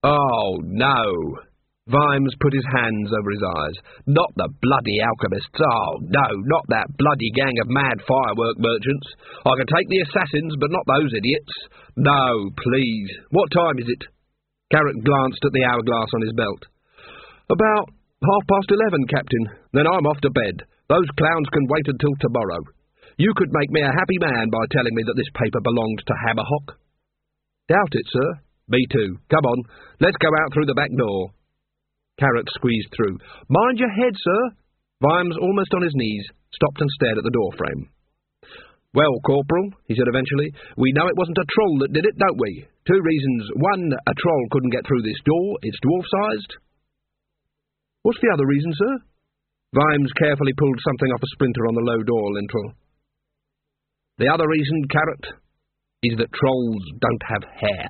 Oh, no. Vimes put his hands over his eyes. Not the bloody alchemists. Oh, no, not that bloody gang of mad firework merchants. I can take the assassins, but not those idiots. No, please. What time is it? Carrot glanced at the hourglass on his belt. About 11:30, Captain. Then I'm off to bed. Those clowns can wait until tomorrow. You could make me a happy man by telling me that this paper belonged to Hammerhock. Doubt it, sir. Me too. Come on, let's go out through the back door. Carrot squeezed through. Mind your head, sir. Vimes, almost on his knees, stopped and stared at the door frame. Well, Corporal, he said eventually, we know it wasn't a troll that did it, don't we? 2 reasons. 1, a troll couldn't get through this door. It's dwarf-sized. What's the other reason, sir? Vimes carefully pulled something off a splinter on the low door lintel. The other reason, Carrot, is that trolls don't have hair.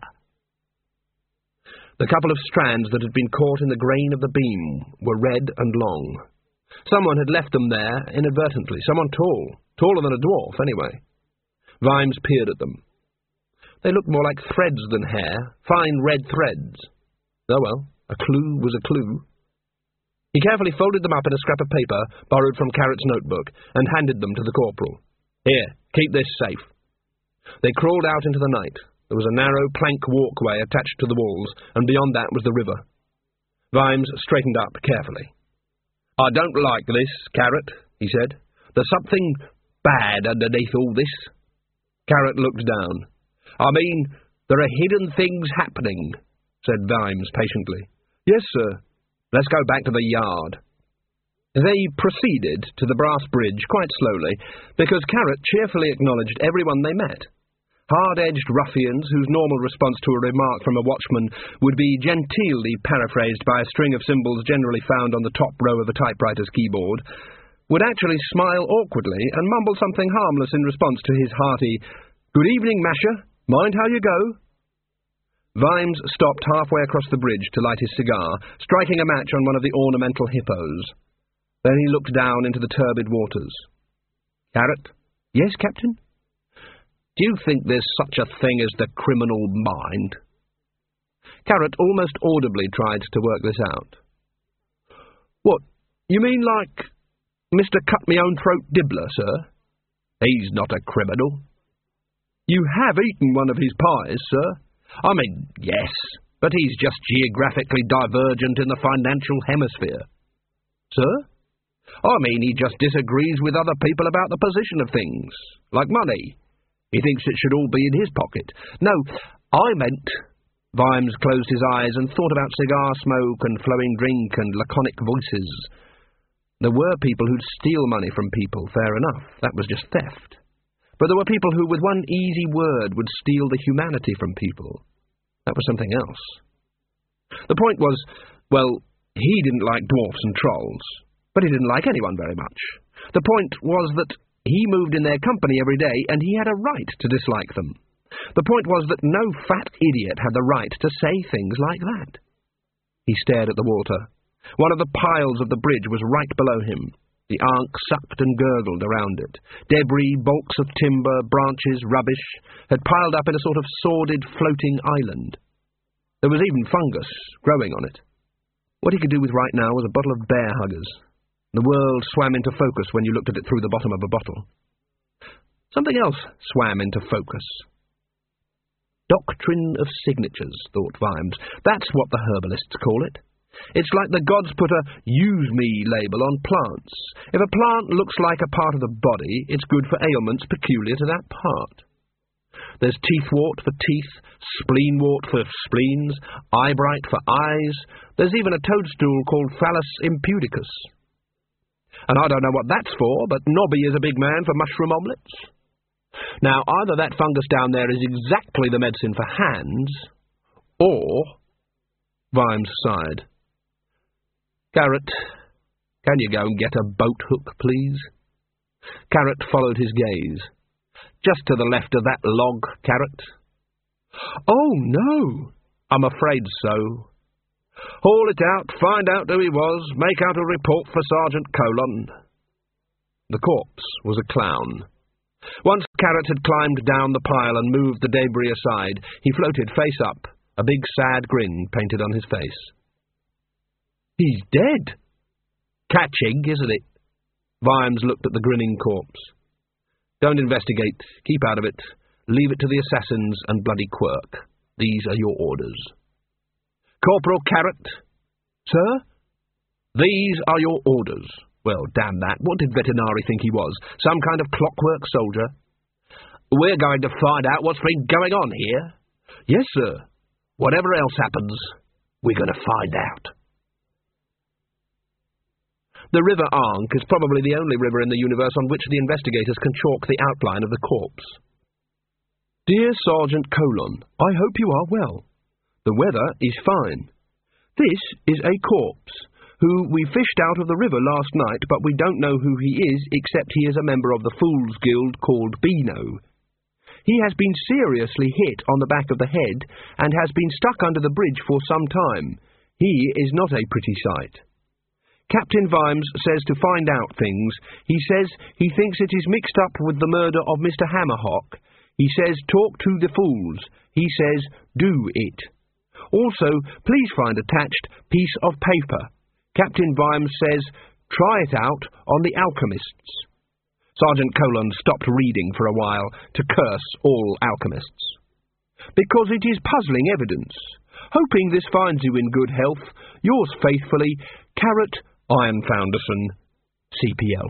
The couple of strands that had been caught in the grain of the beam were red and long. Someone had left them there inadvertently, someone tall, taller than a dwarf, anyway. Vimes peered at them. They looked more like threads than hair, fine red threads. Oh well, a clue was a clue. He carefully folded them up in a scrap of paper borrowed from Carrot's notebook and handed them to the corporal. Here, keep this safe. They crawled out into the night. There was a narrow plank walkway attached to the walls, and beyond that was the river. Vimes straightened up carefully. I don't like this, Carrot, he said. There's something bad underneath all this. Carrot looked down. I mean, there are hidden things happening, said Vimes patiently. Yes, sir. Let's go back to the yard. They proceeded to the brass bridge quite slowly, because Carrot cheerfully acknowledged everyone they met. Hard-edged ruffians whose normal response to a remark from a watchman would be genteelly paraphrased by a string of symbols generally found on the top row of a typewriter's keyboard, would actually smile awkwardly and mumble something harmless in response to his hearty, "Good evening, Masher. Mind how you go?" Vimes stopped halfway across the bridge to light his cigar, striking a match on one of the ornamental hippos. Then he looked down into the turbid waters. Carrot? Yes, Captain? Do you think there's such a thing as the criminal mind? Carrot almost audibly tried to work this out. What, you mean like Mr. Cut-Me-Own-Throat Dibbler, sir? He's not a criminal. You have eaten one of his pies, sir? I mean, yes, but he's just geographically divergent in the financial hemisphere. Sir? I mean, he just disagrees with other people about the position of things, like money. He thinks it should all be in his pocket. No, I meant... Vimes closed his eyes and thought about cigar smoke and flowing drink and laconic voices. There were people who'd steal money from people, fair enough. That was just theft. But there were people who, with one easy word, would steal the humanity from people. That was something else. The point was, well, he didn't like dwarfs and trolls, but he didn't like anyone very much. The point was that he moved in their company every day, and he had a right to dislike them. The point was that no fat idiot had the right to say things like that. He stared at the water. One of the piles of the bridge was right below him. The Ankh sucked and gurgled around it. Debris, bulks of timber, branches, rubbish, had piled up in a sort of sordid floating island. There was even fungus growing on it. What he could do with right now was a bottle of bear huggers. The world swam into focus when you looked at it through the bottom of a bottle. Something else swam into focus. Doctrine of signatures, thought Vimes. That's what the herbalists call it. It's like the gods put a use me label on plants. If a plant looks like a part of the body, it's good for ailments peculiar to that part. There's teethwort for teeth, spleenwort for spleens, eyebright for eyes. There's even a toadstool called Phallus impudicus. And I don't know what that's for, but Nobby is a big man for mushroom omelettes. Now, either that fungus down there is exactly the medicine for hands, or... Vimes sighed. Carrot, can you go and get a boat hook, please? Carrot followed his gaze. Just to the left of that log, Carrot. Oh, no, I'm afraid so. Haul it out, find out who he was, make out a report for Sergeant Colon. The corpse was a clown. Once Carrot had climbed down the pile and moved the debris aside, he floated face up, a big sad grin painted on his face. "He's dead." "Catching, isn't it?" Vimes looked at the grinning corpse. "Don't investigate. Keep out of it. Leave it to the assassins and bloody Quirk. These are your orders." "Corporal Carrot." "Sir?" "These are your orders." Well, damn that. What did Vetinari think he was? Some kind of clockwork soldier? "We're going to find out what's been going on here." "Yes, sir." "Whatever else happens, we're going to find out." The River Ankh is probably the only river in the universe on which the investigators can chalk the outline of the corpse. "Dear Sergeant Colon, I hope you are well. The weather is fine. This is a corpse, who we fished out of the river last night, but we don't know who he is, except he is a member of the Fool's Guild called Beano. He has been seriously hit on the back of the head, and has been stuck under the bridge for some time. He is not a pretty sight. Captain Vimes says to find out things. He says he thinks it is mixed up with the murder of Mr. Hammerhock. He says talk to the fools. He says do it. Also, please find attached piece of paper. Captain Vimes says try it out on the alchemists." Sergeant Colon stopped reading for a while to curse all alchemists. "Because it is puzzling evidence. Hoping this finds you in good health, yours faithfully, Carrot Iron Founderson, CPL."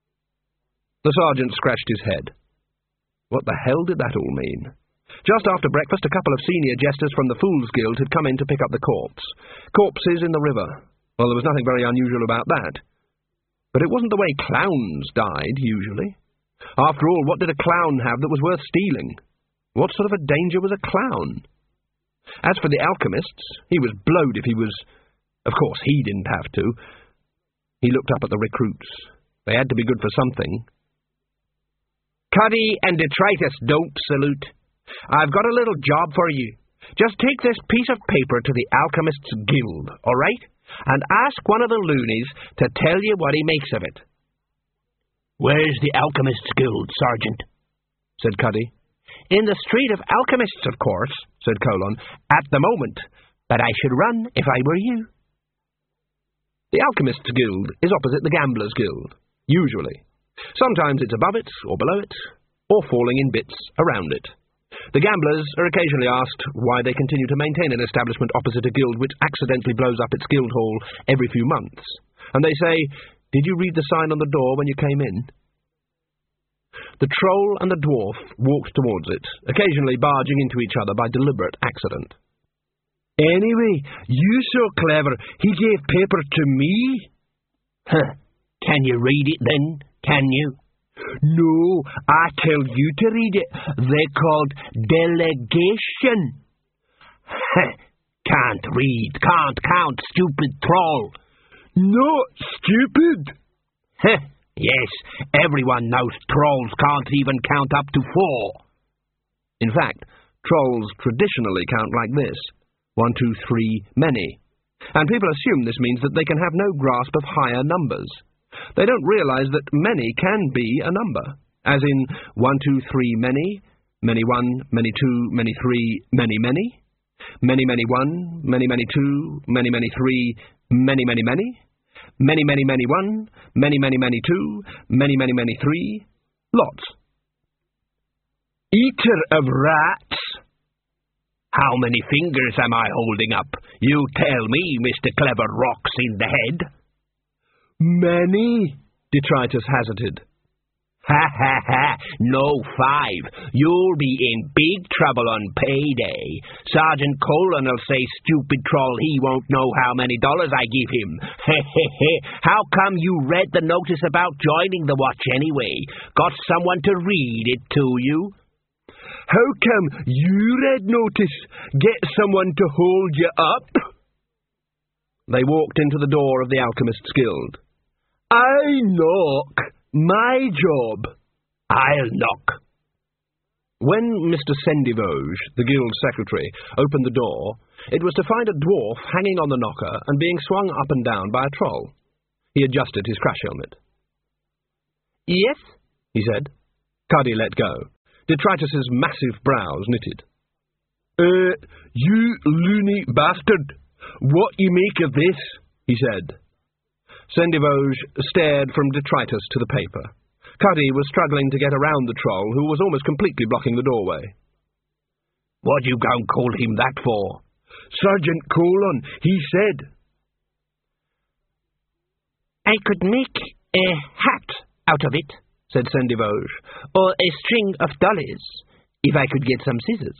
The sergeant scratched his head. What the hell did that all mean? Just after breakfast, a couple of senior jesters from the Fool's Guild had come in to pick up the corpse. Corpses in the river. Well, there was nothing very unusual about that. But it wasn't the way clowns died, usually. After all, what did a clown have that was worth stealing? What sort of a danger was a clown? As for the alchemists, he was blowed if he was... Of course, he didn't have to. He looked up at the recruits. They had to be good for something. "Cuddy and Detritus don't salute. I've got a little job for you. Just take this piece of paper to the Alchemists' Guild, all right? And ask one of the loonies to tell you what he makes of it." "Where's the Alchemists' Guild, Sergeant?" said Cuddy. "In the Street of Alchemists, of course," said Colon, "at the moment. But I should run if I were you." The Alchemists' Guild is opposite the Gamblers' Guild, usually. Sometimes it's above it, or below it, or falling in bits around it. The gamblers are occasionally asked why they continue to maintain an establishment opposite a guild which accidentally blows up its guild hall every few months. And they say, "Did you read the sign on the door when you came in?" The troll and the dwarf walked towards it, occasionally barging into each other by deliberate accident. "Anyway, you so clever, he gave paper to me." "Huh. Can you read it then, can you?" "No, I tell you to read it. They're called delegation." "Can't read, can't count, stupid troll." "Not stupid." "Yes, everyone knows trolls can't even count up to 4. In fact, trolls traditionally count like this: 1, 2, 3, many. And people assume this means that they can have no grasp of higher numbers. They don't realize that many can be a number, as in 1, 2, 3, many, many 1, many 2, many 3, many, many, many, many 1, many, many 2, many, many 3, many, many, many, many, many, many 1, many, many, many 2, many, many, many 3, lots. "Eater of rats." "How many fingers am I holding up? You tell me, Mr. Clever Rocks in the Head." "Many," Detritus hazarded. "Ha ha ha, no 5. You'll be in big trouble on payday. Sergeant Colon'll say, stupid troll, he won't know how many dollars I give him. He he he. How come you read the notice about joining the watch anyway? Got someone to read it to you?" "How come you read notice? Get someone to hold you up?" They walked into the door of the Alchemists' Guild. "I knock. My job." "I'll knock." When Mr. Sendivoge, the guild secretary, opened the door, it was to find a dwarf hanging on the knocker and being swung up and down by a troll. He adjusted his crash helmet. "Yes?" he said. Cuddy let go. Detritus's massive brows knitted. You loony bastard! What you make of this?" he said. Sendivoge stared from detritus to the paper. Cuddy was struggling to get around the troll, who was almost completely blocking the doorway. "What'd you go and call him that for?" "Sergeant Colon, he said." "I could make a hat out of it," said Sendivoge, "or a string of dollies, if I could get some scissors."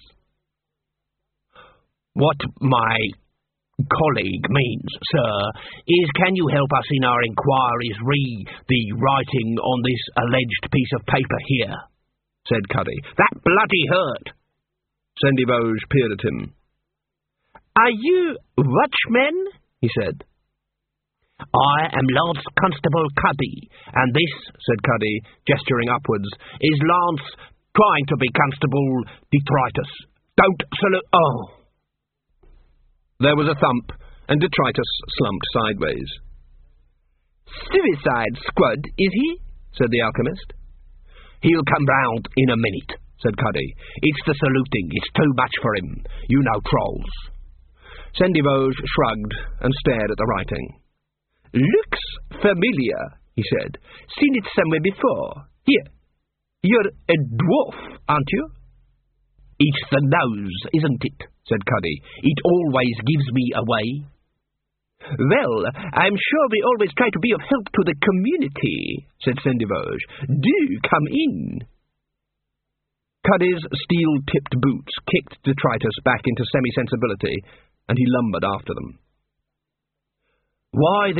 "What my colleague means, sir, is can you help us in our inquiries read the writing on this alleged piece of paper here?" said Cuddy. "That bloody hurt." Sendivoge peered at him. "Are you watchmen?" he said. "I am Lance Constable Cuddy, and this," said Cuddy, gesturing upwards, "is Lance trying to be Constable Detritus. Don't salute— oh!" There was a thump, and Detritus slumped sideways. "Suicide Squad, is he?" said the alchemist. "He'll come round in a minute," said Cuddy. "It's the saluting. It's too much for him. You know trolls." Sendivoge shrugged and stared at the writing. "Looks familiar," he said. "Seen it somewhere before. Here, you're a dwarf, aren't you?" "It's the nose, isn't it?" said Cuddy. "It always gives me away." "Well, I'm sure we always try to be of help to the community," said Sendivoge. "Do come in." Cuddy's steel-tipped boots kicked Detritus back into semi-sensibility, and he lumbered after them. Why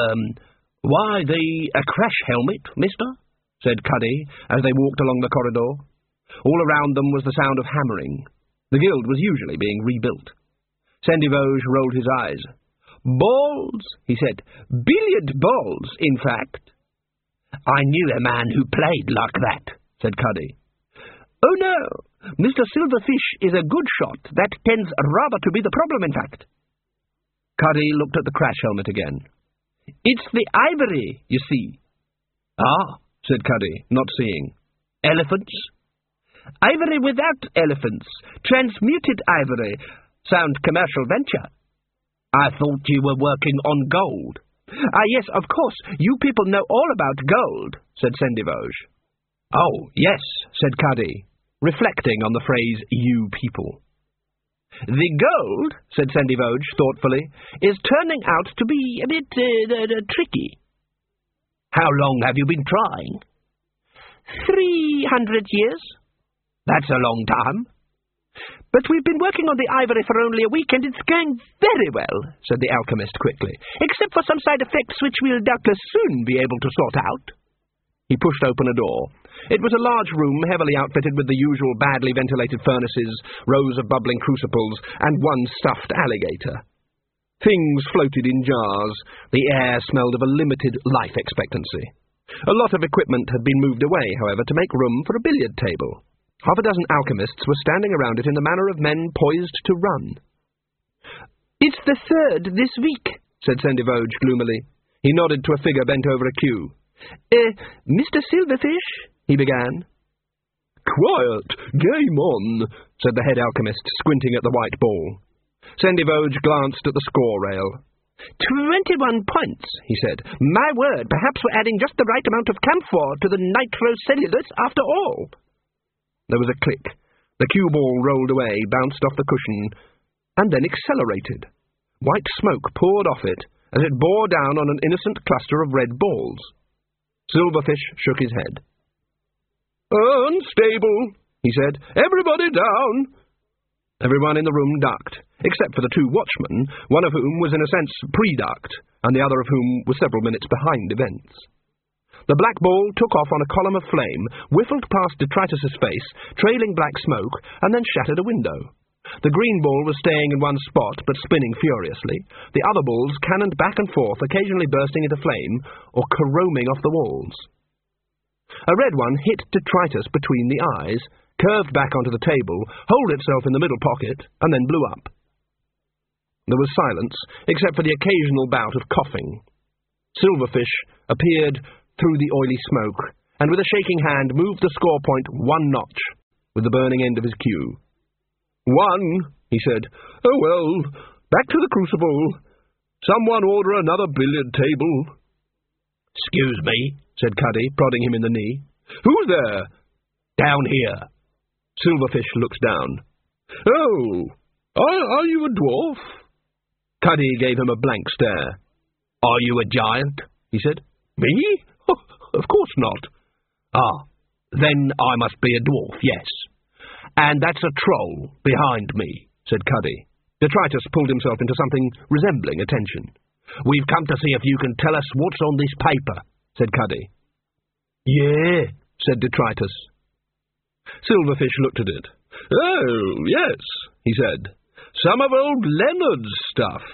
the crash helmet, mister?" said Cuddy, as they walked along the corridor. All around them was the sound of hammering. The guild was usually being rebuilt. Sendivoge rolled his eyes. "Balls," he said. "Billiard balls, in fact." "I knew a man who played like that," said Cuddy. "Oh, no. Mr. Silverfish is a good shot. That tends rather to be the problem, in fact." Cuddy looked at the crash helmet again. "It's the ivory, you see." "Ah," said Cuddy, not seeing. "Elephants?" "Ivory without elephants. Transmuted ivory. Sound commercial venture." "I thought you were working on gold." "Ah, yes, of course. You people know all about gold," said Sendivoge. "Oh, yes," said Cuddy, reflecting on the phrase, "you people." "The gold," said Sendivoge thoughtfully, "is turning out to be a bit tricky." "How long have you been trying?" 300 years. "That's a long time." "But we've been working on the ivory for only a week, and it's going very well," said the alchemist quickly, "except for some side effects which we'll doubtless soon be able to sort out." He pushed open a door. It was a large room, heavily outfitted with the usual badly ventilated furnaces, rows of bubbling crucibles, and one stuffed alligator. Things floated in jars. The air smelled of a limited life expectancy. A lot of equipment had been moved away, however, to make room for a billiard table. Half a dozen alchemists were standing around it in the manner of men poised to run. "It's the third this week," said Sendivoge gloomily. He nodded to a figure bent over a queue. "Mr. Silverfish," he began. "Quiet! Game on!" said the head alchemist, squinting at the white ball. Sendivoge glanced at the score rail. 21 points, he said. "My word, perhaps we're adding just the right amount of camphor to the nitrocellulose after all." There was a click. The cue ball rolled away, bounced off the cushion, and then accelerated. White smoke poured off it as it bore down on an innocent cluster of red balls. Silverfish shook his head. "Unstable," he said. "Everybody down." Everyone in the room ducked, except for the two watchmen, one of whom was in a sense pre-ducked, and the other of whom was several minutes behind events. The black ball took off on a column of flame, whiffled past Detritus's face, trailing black smoke, and then shattered a window. The green ball was staying in one spot, but spinning furiously. The other balls cannoned back and forth, occasionally bursting into flame, or caroming off the walls. A red one hit Detritus between the eyes, curved back onto the table, holed itself in the middle pocket, and then blew up. There was silence, except for the occasional bout of coughing. Silverfish appeared through the oily smoke, and with a shaking hand moved the score point one notch with the burning end of his cue. "1," he said. "Oh, well, back to the crucible. Someone order another billiard table." "Excuse me," said Cuddy, prodding him in the knee. "Who's there?" "Down here." Silverfish looked down. "Oh, are you a dwarf?" Cuddy gave him a blank stare. "Are you a giant?" he said. "Me? Oh, of course not." "Ah, then I must be a dwarf, yes. And that's a troll behind me," said Cuddy. Detritus pulled himself into something resembling attention. "We've come to see if you can tell us what's on this paper," said Cuddy. "Yeah," said Detritus. Silverfish looked at it. "Oh, yes," he said. "Some of old Leonard's stuff.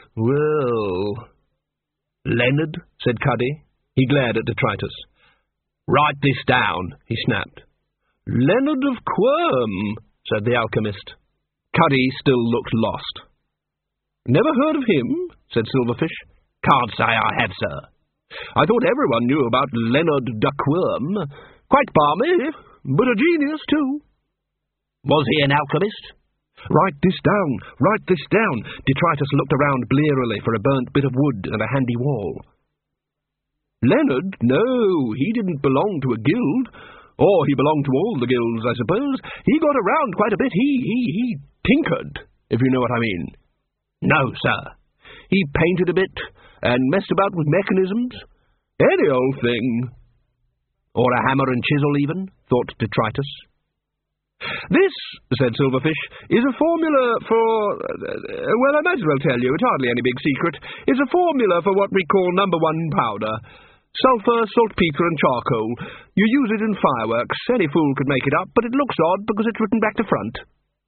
Well—" "Leonard?" said Cuddy. He glared at Detritus. "Write this down," he snapped. "Leonard of Quirm," said the alchemist. Cuddy still looked lost. "Never heard of him?" said Silverfish. "Can't say I have, sir." "I thought everyone knew about Leonard de Quirm. Quite balmy, but a genius too." "Was he an alchemist?" "Write this down, write this down." Detritus looked around blearily for a burnt bit of wood and a handy wall. "Leonard? No, he didn't belong to a guild. Or he belonged to all the guilds, I suppose. He got around quite a bit. He tinkered, if you know what I mean." "No, sir." "He painted a bit, and messed about with mechanisms. Any old thing." "Or a hammer and chisel, even," thought Detritus. "This," said Silverfish, "is a formula for... well, I might as well tell you, it's hardly any big secret. It's a formula for what we call number 1 powder. Sulphur, saltpetre and charcoal. You use it in fireworks. Any fool could make it up, but it looks odd because it's written back to front."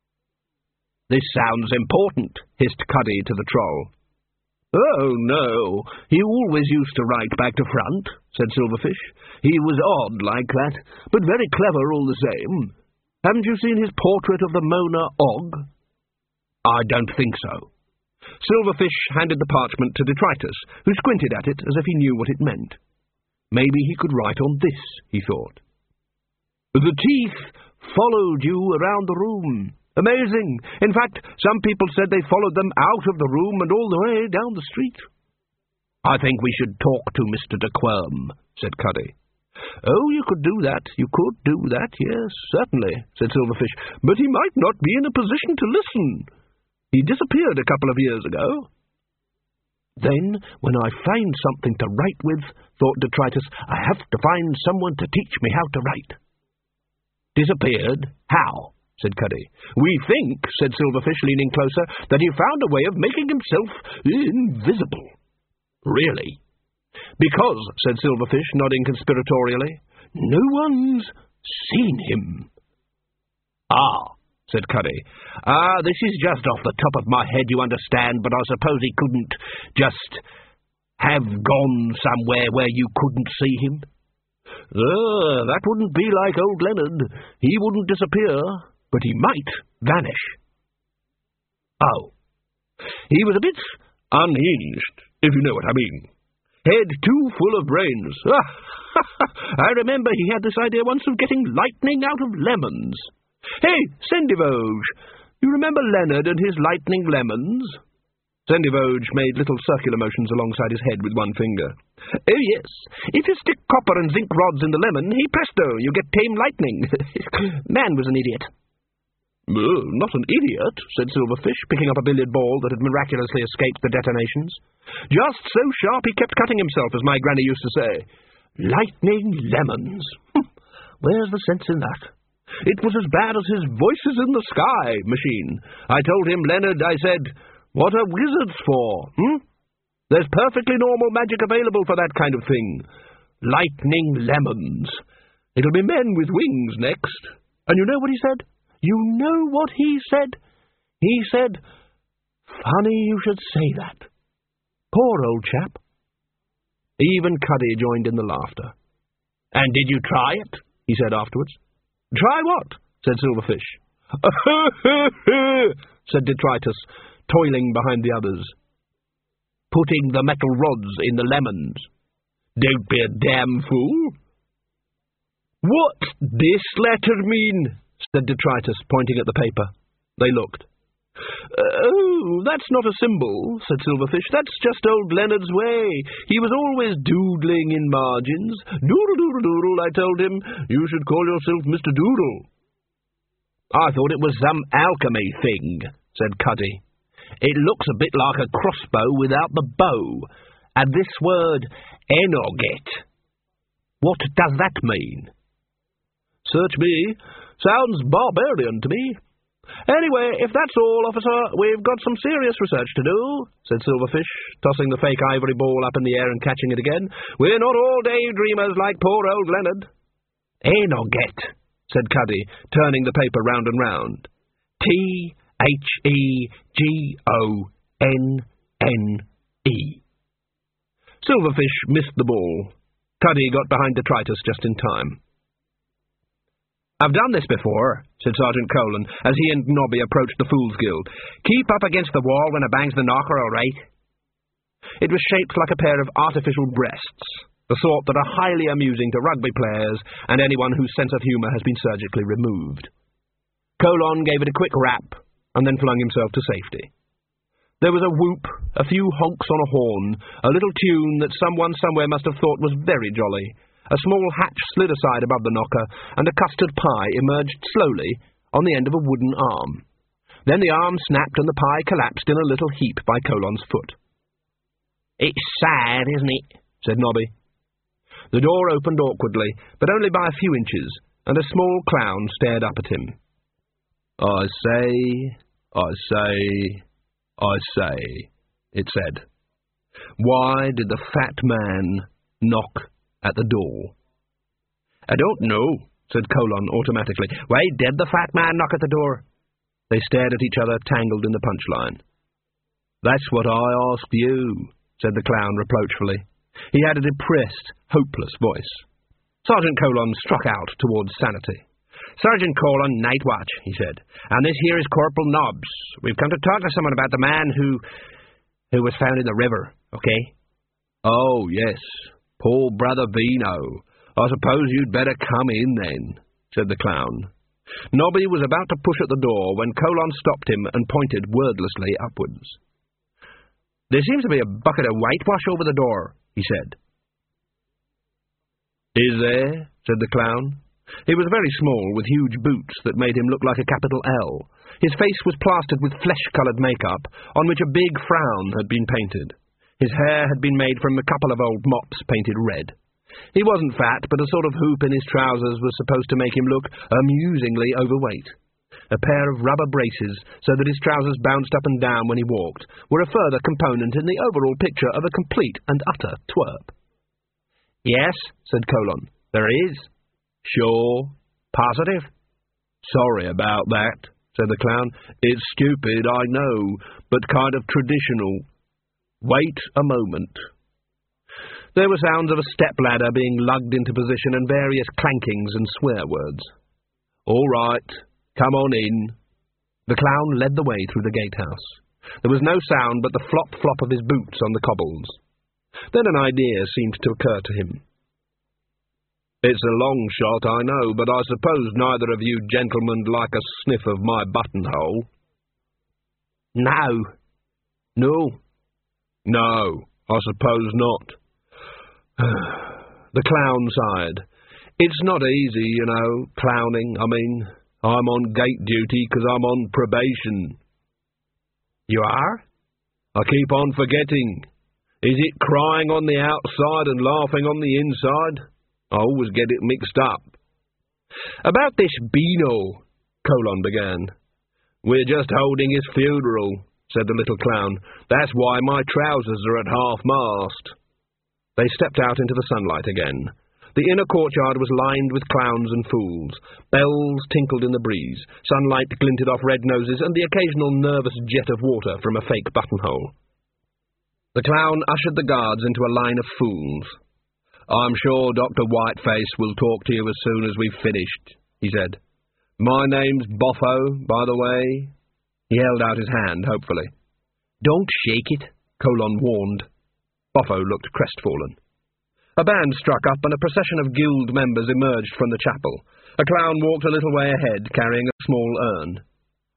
"This sounds important," hissed Cuddy to the troll. "Oh, no. He always used to write back to front," said Silverfish. "He was odd like that, but very clever all the same. Haven't you seen his portrait of the Mona Og?" "I don't think so." Silverfish handed the parchment to Detritus, who squinted at it as if he knew what it meant. Maybe he could write on this, he thought. "The teeth followed you around the room. Amazing. In fact, some people said they followed them out of the room and all the way down the street." "I think we should talk to Mr. de Quirm," said Cuddy. "Oh, you could do that. You could do that, yes, certainly," said Silverfish. "But he might not be in a position to listen. He disappeared a couple of years ago." "Then, when I find something to write with," thought Detritus, "I have to find someone to teach me how to write." "Disappeared? How?" said Cuddy. "We think," said Silverfish, leaning closer, "that he found a way of making himself invisible." "Really?" "Because," said Silverfish, nodding conspiratorially, "no one's seen him." "Ah," said Cuddy. "This is just off the top of my head, you understand, but I suppose he couldn't just have gone somewhere where you couldn't see him?" That wouldn't be like old Leonard. He wouldn't disappear, but he might vanish." "Oh." "He was a bit unhinged, if you know what I mean. Head too full of brains. I remember he had this idea once of getting lightning out of lemons. Hey, Sendivoge, you remember Leonard and his lightning lemons?" Sendivoge made little circular motions alongside his head with one finger. "Oh, yes. If you stick copper and zinc rods in the lemon, hey presto, you get tame lightning." Man was an idiot. "Not an idiot," said Silverfish, picking up a billiard ball that had miraculously escaped the detonations. "Just so sharp he kept cutting himself, as my granny used to say. Lightning lemons. Where's the sense in that? It was as bad as his Voices in the Sky machine. I told him, Leonard, I said, what are wizards for, There's perfectly normal magic available for that kind of thing. Lightning lemons. It'll be men with wings next. And you know what he said? You know what he said? He said, funny you should say that. Poor old chap." Even Cuddy joined in the laughter. "And did you try it?" he said afterwards. "Try what?" said Silverfish. said Detritus, toiling behind the others. "Putting the metal rods in the lemons." "Don't be a damn fool." "What's this letter mean?" said Detritus, pointing at the paper. They looked. "Oh, that's not a symbol," said Silverfish. "That's just old Leonard's way. He was always doodling in margins. Doodle-doodle-doodle, I told him. You should call yourself Mr. Doodle." "I thought it was some alchemy thing," said Cuddy. "It looks a bit like a crossbow without the bow. And this word, enoget. What does that mean?" "Search me. Sounds barbarian to me. Anyway, if that's all, officer, we've got some serious research to do," said Silverfish, tossing the fake ivory ball up in the air and catching it again. "We're not all daydreamers like poor old Leonard." "Enoget," said Cuddy, turning the paper round and round. T-H-E-G-O-N-N-E. Silverfish missed the ball. Cuddy got behind detritus just in time. "I've done this before," said Sergeant Colon, as he and Nobby approached the Fool's Guild. "Keep up against the wall when it bangs the knocker, all right." It was shaped like a pair of artificial breasts, the sort that are highly amusing to rugby players and anyone whose sense of humour has been surgically removed. Colon gave it a quick rap, and then flung himself to safety. There was a whoop, a few honks on a horn, a little tune that someone somewhere must have thought was very jolly. A small hatch slid aside above the knocker, and a custard pie emerged slowly on the end of a wooden arm. Then the arm snapped and the pie collapsed in a little heap by Colon's foot. "It's sad, isn't it?" said Nobby. The door opened awkwardly, but only by a few inches, and a small clown stared up at him. I say, it said. Why did the fat man knock at the door? "I don't know," said Colon automatically. "Why did the fat man knock at the door?" They stared at each other, tangled in the punchline. "That's what I asked you," said the clown reproachfully. He had a depressed, hopeless voice. Sergeant Colon struck out towards sanity. "Sergeant Colon, night watch," he said. "And this here is Corporal Nobbs. We've come to talk to someone about the man who was found in the river, okay?" "Oh, yes. Poor Brother Vino. I suppose you'd better come in, then," said the clown. Nobby was about to push at the door when Colon stopped him and pointed wordlessly upwards. "There seems to be a bucket of whitewash over the door," he said. "Is there?" said the clown. He was very small, with huge boots that made him look like a capital L. His face was plastered with flesh-coloured makeup, on which a big frown had been painted. His hair had been made from a couple of old mops painted red. He wasn't fat, but a sort of hoop in his trousers was supposed to make him look amusingly overweight. A pair of rubber braces, so that his trousers bounced up and down when he walked, were a further component in the overall picture of a complete and utter twerp. "Yes," said Colon, "there is." "Sure? Positive?" "Sorry about that," said the clown. "It's stupid, I know, but kind of traditional. Wait a moment." There were sounds of a step-ladder being lugged into position and various clankings and swear words. "All right, come on in." The clown led the way through the gatehouse. There was no sound but the flop-flop of his boots on the cobbles. Then an idea seemed to occur to him. "It's a long shot, I know, but I suppose neither of you gentlemen like a sniff of my buttonhole?" "No." "No?" "No, I suppose not." The clown sighed. "It's not easy, you know, clowning. I mean, I'm on gate duty 'cause I'm on probation." "You are?" "I keep on forgetting. Is it crying on the outside and laughing on the inside? I always get it mixed up." "About this Beano," Colon began. "We're just holding his funeral," said the little clown. "That's why my trousers are at half-mast." They stepped out into the sunlight again. The inner courtyard was lined with clowns and fools. Bells tinkled in the breeze. Sunlight glinted off red noses and the occasional nervous jet of water from a fake buttonhole. The clown ushered the guards into a line of fools. "I'm sure Dr. Whiteface will talk to you as soon as we've finished," he said. "My name's Boffo, by the way." He held out his hand hopefully. "Don't shake it," Colon warned. Boffo looked crestfallen. A band struck up and a procession of guild members emerged from the chapel. A clown walked a little way ahead, carrying a small urn.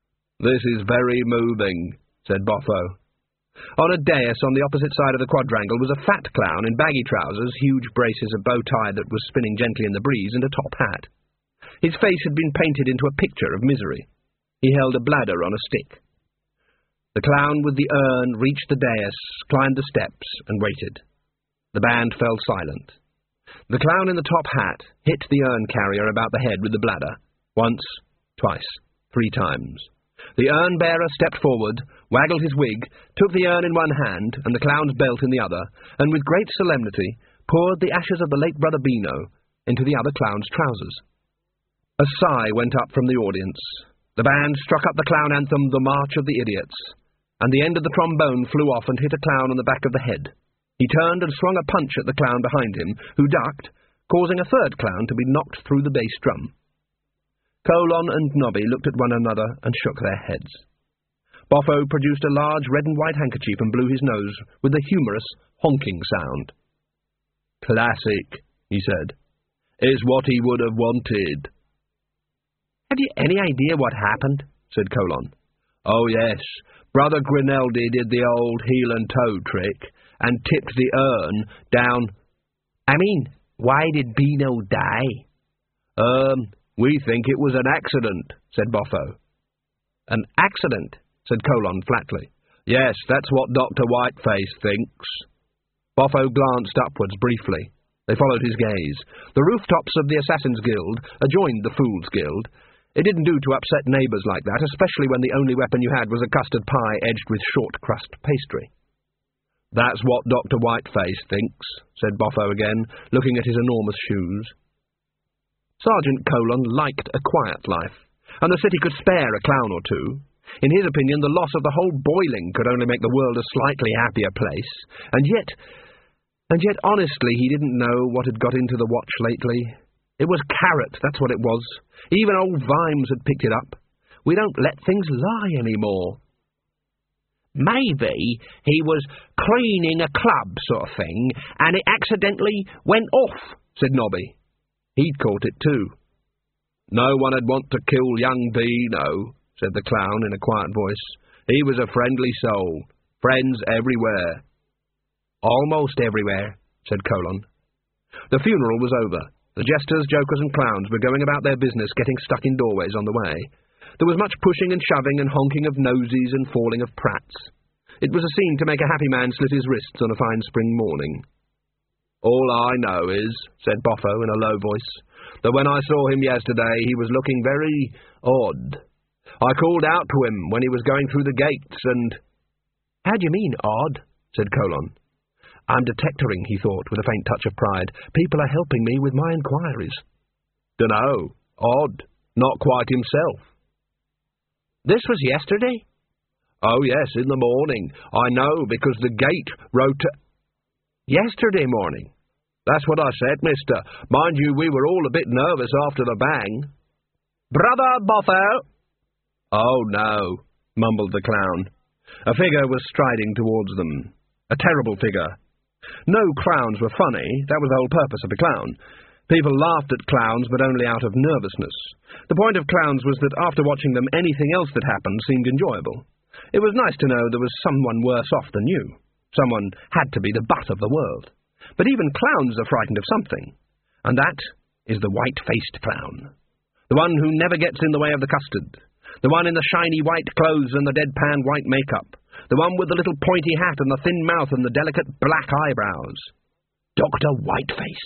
"This is very moving," said Boffo. On a dais on the opposite side of the quadrangle was a fat clown in baggy trousers, huge braces, a bow tie that was spinning gently in the breeze, and a top hat. His face had been painted into a picture of misery. He held a bladder on a stick. The clown with the urn reached the dais, climbed the steps, and waited. The band fell silent. The clown in the top hat hit the urn carrier about the head with the bladder. Once, twice, 3 times. The urn-bearer stepped forward, waggled his wig, took the urn in one hand and the clown's belt in the other, and with great solemnity poured the ashes of the late Brother Beano into the other clown's trousers. A sigh went up from the audience. The band struck up the clown anthem, "The March of the Idiots," and the end of the trombone flew off and hit a clown on the back of the head. He turned and swung a punch at the clown behind him, who ducked, causing a third clown to be knocked through the bass drum. Colon and Nobby looked at one another and shook their heads. Boffo produced a large red and white handkerchief and blew his nose with a humorous honking sound. "Classic," he said. "Is what he would have wanted." "Have you any idea what happened?" said Colon. "Oh, yes. Brother Grinaldi did the old heel and toe trick and tipped the urn down." "I mean, why did Beano die?" We think it was an accident," said Boffo. "An accident?" said Colon flatly. "Yes, that's what Dr. Whiteface thinks." Boffo glanced upwards briefly. They followed his gaze. The rooftops of the Assassin's Guild adjoined the Fool's Guild. It didn't do to upset neighbours like that, especially when the only weapon you had was a custard pie edged with short-crust pastry. "That's what Dr. Whiteface thinks," said Boffo again, looking at his enormous shoes. Sergeant Colon liked a quiet life, and the city could spare a clown or two. In his opinion, the loss of the whole boiling could only make the world a slightly happier place, and yet, honestly, he didn't know what had got into the watch lately. It was carrot, that's what it was. Even old Vimes had picked it up. We don't let things lie anymore. "Maybe he was cleaning a club sort of thing, and it accidentally went off," said Nobby. He'd caught it too. "No one would want to kill young Beano," said the clown in a quiet voice. "He was a friendly soul. Friends everywhere." "Almost everywhere," said Colon. The funeral was over. The jesters, jokers, and clowns were going about their business, getting stuck in doorways on the way. There was much pushing and shoving and honking of nosies and falling of prats. It was a scene to make a happy man slit his wrists on a fine spring morning. "All I know is," said Boffo in a low voice, "that when I saw him yesterday he was looking very odd. I called out to him when he was going through the gates and—" "How do you mean, odd?" said Colon. "I'm detectoring," he thought, with a faint touch of pride. "People are helping me with my inquiries." "Dunno. Odd. Not quite himself." "This was yesterday?" "Oh, yes, in the morning. I know, because the gate wrote to—" "Yesterday morning?" "That's what I said, mister. Mind you, we were all a bit nervous after the bang." "Brother Boffo!" "Oh, no," mumbled the clown. A figure was striding towards them. A terrible figure. No clowns were funny. That was the whole purpose of a clown. People laughed at clowns, but only out of nervousness. The point of clowns was that after watching them, anything else that happened seemed enjoyable. It was nice to know there was someone worse off than you. Someone had to be the butt of the world. But even clowns are frightened of something, and that is the white-faced clown. The one who never gets in the way of the custard. The one in the shiny white clothes and the deadpan white makeup. The one with the little pointy hat and the thin mouth and the delicate black eyebrows. Dr. Whiteface.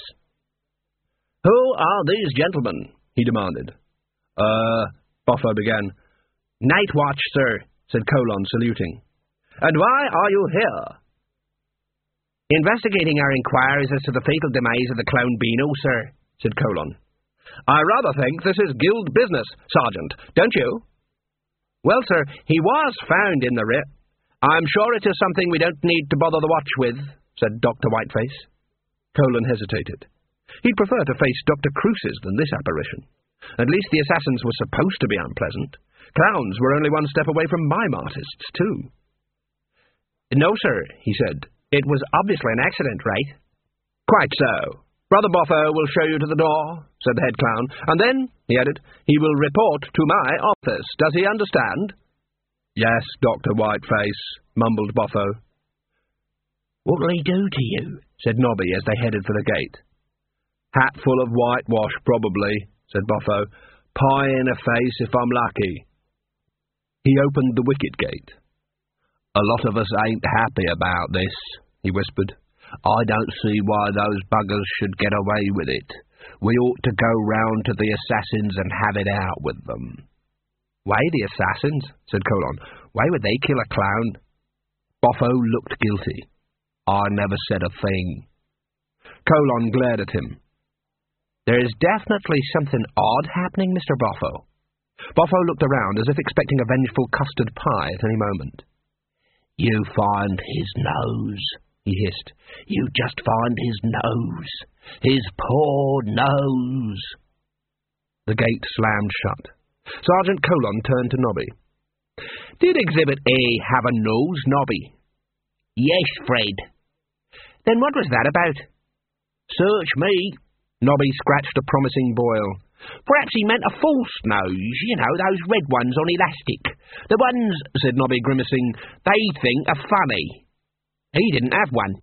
"Who are these gentlemen?" he demanded. Boffo began. "Night watch, sir," said Colon, saluting. "And why are you here?" "Investigating our inquiries as to the fatal demise of the clown Beano, sir," said Colon. "I rather think this is guild business, Sergeant, don't you?" "Well, sir, he was found in the rip. I'm sure it is something we don't need to bother the watch with," said Dr. Whiteface. Colon hesitated. He'd prefer to face Dr. Cruces than this apparition. At least the assassins were supposed to be unpleasant. Clowns were only one step away from mime artists, too. "No, sir," he said. "It was obviously an accident, right?" "Quite so. Brother Boffo will show you to the door," said the head clown, "and then," he added, "he will report to my office. Does he understand?" Yes, Dr. Whiteface, mumbled Boffo. What'll he do to you? Said Nobby as they headed for the gate. Hat full of whitewash, probably, said Boffo. Pie in the face if I'm lucky. He opened the wicket gate. A lot of us ain't happy about this, he whispered. I don't see why those buggers should get away with it. We ought to go round to the assassins and have it out with them. Why the assassins? Said Colon. Why would they kill a clown? Boffo looked guilty. I never said a thing. Colon glared at him. There is definitely something odd happening, Mr. Boffo. Boffo looked around as if expecting a vengeful custard pie at any moment. You find his nose, he hissed. You just find his nose. His poor nose. The gate slammed shut. Sergeant Colon turned to Nobby. Did Exhibit A have a nose, Nobby? Yes, Fred. Then what was that about? Search me. Nobby scratched a promising boil. Perhaps he meant a false nose, you know, those red ones on elastic. The ones, said Nobby, grimacing, they think are funny. He didn't have one.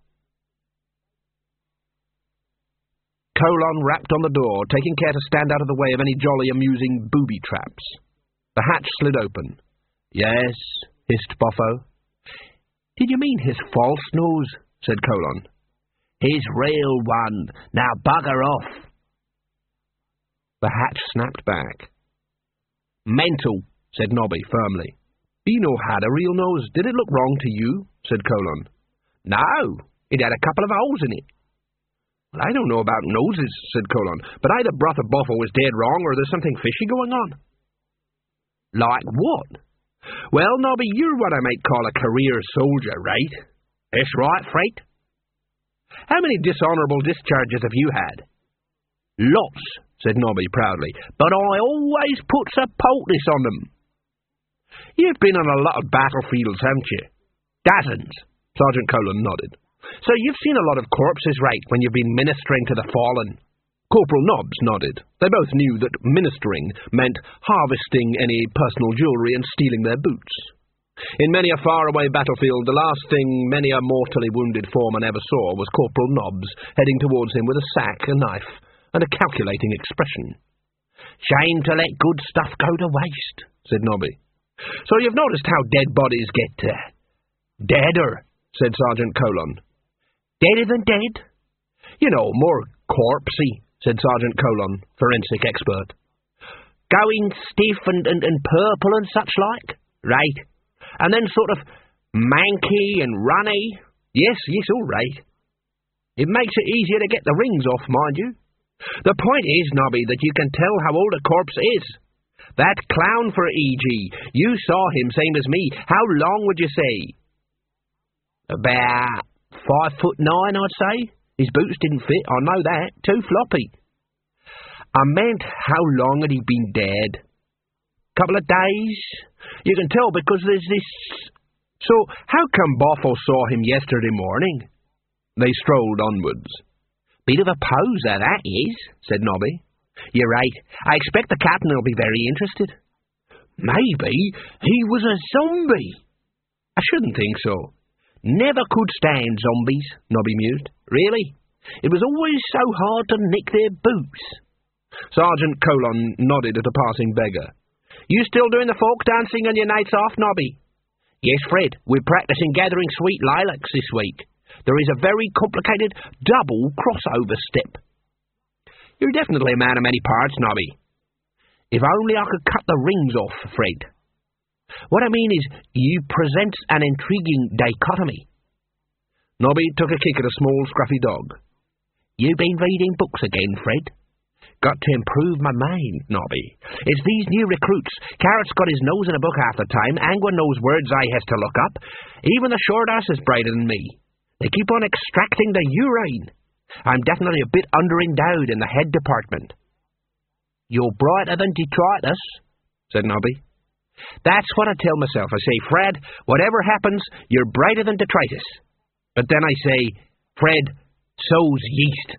Colon rapped on the door, taking care to stand out of the way of any jolly amusing booby traps. The hatch slid open. Yes, hissed Boffo. Did you mean his false nose? Said Colon. His real one. Now bugger off. The hatch snapped back. Mental, said Nobby firmly. Beano had a real nose. Did it look wrong to you? Said Colon. No, it had a couple of holes in it. Well, I don't know about noses, said Colon, but either Brother Boffo was dead wrong or there's something fishy going on. Like what? Well, Nobby, you're what I might call a career soldier, right? That's right, Fred. How many dishonourable discharges have you had? Lots, said Nobby proudly, but I always puts a poultice on them. You've been on a lot of battlefields, haven't you? Dozens. Sergeant Colon nodded. So you've seen a lot of corpses, right, when you've been ministering to the fallen? Corporal Nobbs nodded. They both knew that ministering meant harvesting any personal jewellery and stealing their boots. In many a faraway battlefield, the last thing many a mortally wounded foreman ever saw was Corporal Nobbs heading towards him with a sack, a knife, and a calculating expression. Shame to let good stuff go to waste, said Nobby. So you've noticed how dead bodies get deader, said Sergeant Colon. Deader than dead? You know, more corpsey, said Sergeant Colon, forensic expert. Going stiff and purple and such like? Right. And then sort of manky and runny? Yes, all right. It makes it easier to get the rings off, mind you. The point is, Nobby, that you can tell how old a corpse is. That clown, for e.g., you saw him, same as me. How long would you say? About 5'9", I'd say. His boots didn't fit, I know that. Too floppy. I meant, how long had he been dead? Couple of days? You can tell because there's this... So, how come Boffo saw him yesterday morning? They strolled onwards. Bit of a poser, that is, said Nobby. You're right. I expect the captain will be very interested. Maybe he was a zombie. I shouldn't think so. Never could stand zombies, Nobby mused. Really? It was always so hard to nick their boots. Sergeant Colon nodded at a passing beggar. You still doing the folk dancing on your nights off, Nobby? Yes, Fred. We're practising gathering sweet lilacs this week. There is a very complicated double crossover step. You're definitely a man of many parts, Nobby. If only I could cut the rings off, Fred. What I mean is, you present an intriguing dichotomy. Nobby took a kick at a small, scruffy dog. You been reading books again, Fred? Got to improve my mind, Nobby. It's these new recruits. Carrot's got his nose in a book half the time. Angua knows words I has to look up. Even the short ass is brighter than me. They keep on extracting the urine. I'm definitely a bit underendowed in the head department. You're brighter than detritus, said Nobby. That's what I tell myself. I say, Fred, whatever happens, you're brighter than detritus. But then I say, Fred, so's yeast.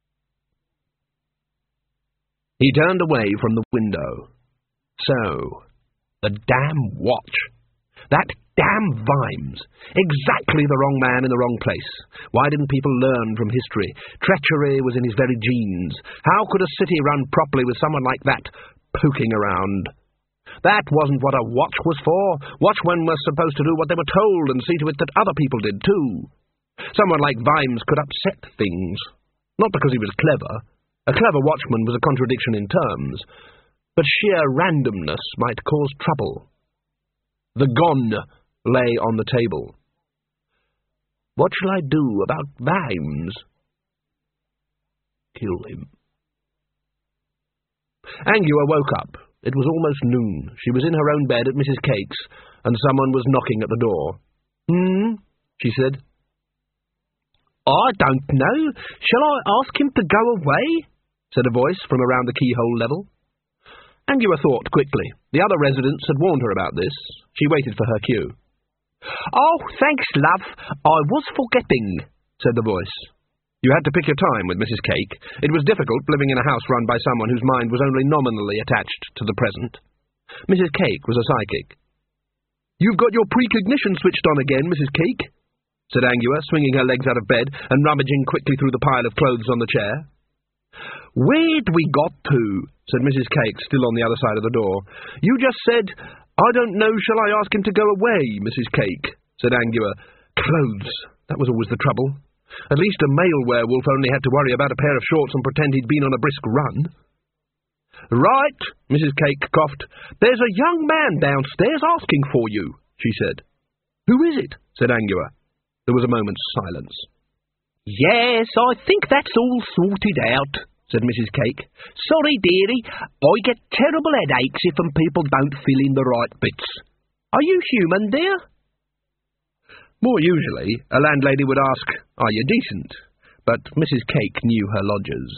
He turned away from the window. So, The damn watch. That damn Vimes. Exactly the wrong man in the wrong place. Why didn't people learn from history? Treachery was in his very genes. How could a city run properly with someone like that poking around? That wasn't what a watch was for. Watchmen were supposed to do what they were told and see to it that other people did too. Someone like Vimes could upset things. Not because he was clever. A clever watchman was a contradiction in terms. But sheer randomness might cause trouble. The gun lay on the table. What shall I do about Vimes? Kill him. Angua woke up. It was almost noon. She was in her own bed at Mrs. Cake's, and someone was knocking at the door. She said. I don't know. Shall I ask him to go away? Said a voice from around the keyhole level. Angua thought quickly. The other residents had warned her about this. She waited for her cue. Oh, thanks, love. I was forgetting, said the voice. You had to pick your time with Mrs. Cake. It was difficult living in a house run by someone whose mind was only nominally attached to the present. Mrs. Cake was a psychic. You've got your precognition switched on again, Mrs. Cake, said Angua, swinging her legs out of bed and rummaging quickly through the pile of clothes on the chair. Where'd we got to? Said Mrs. Cake, still on the other side of the door. You just said, I don't know, shall I ask him to go away, Mrs. Cake, said Angua. Clothes, that was always the trouble. At least a male werewolf only had to worry about a pair of shorts and pretend he'd been on a brisk run. Right, Mrs. Cake coughed. There's a young man downstairs asking for you, she said. Who is it? Said Angua. There was a moment's silence. Yes, I think that's all sorted out, said Mrs. Cake. Sorry, dearie, I get terrible headaches if people don't fill in the right bits. Are you human, dear? More usually, a landlady would ask, are you decent? But Mrs. Cake knew her lodgers.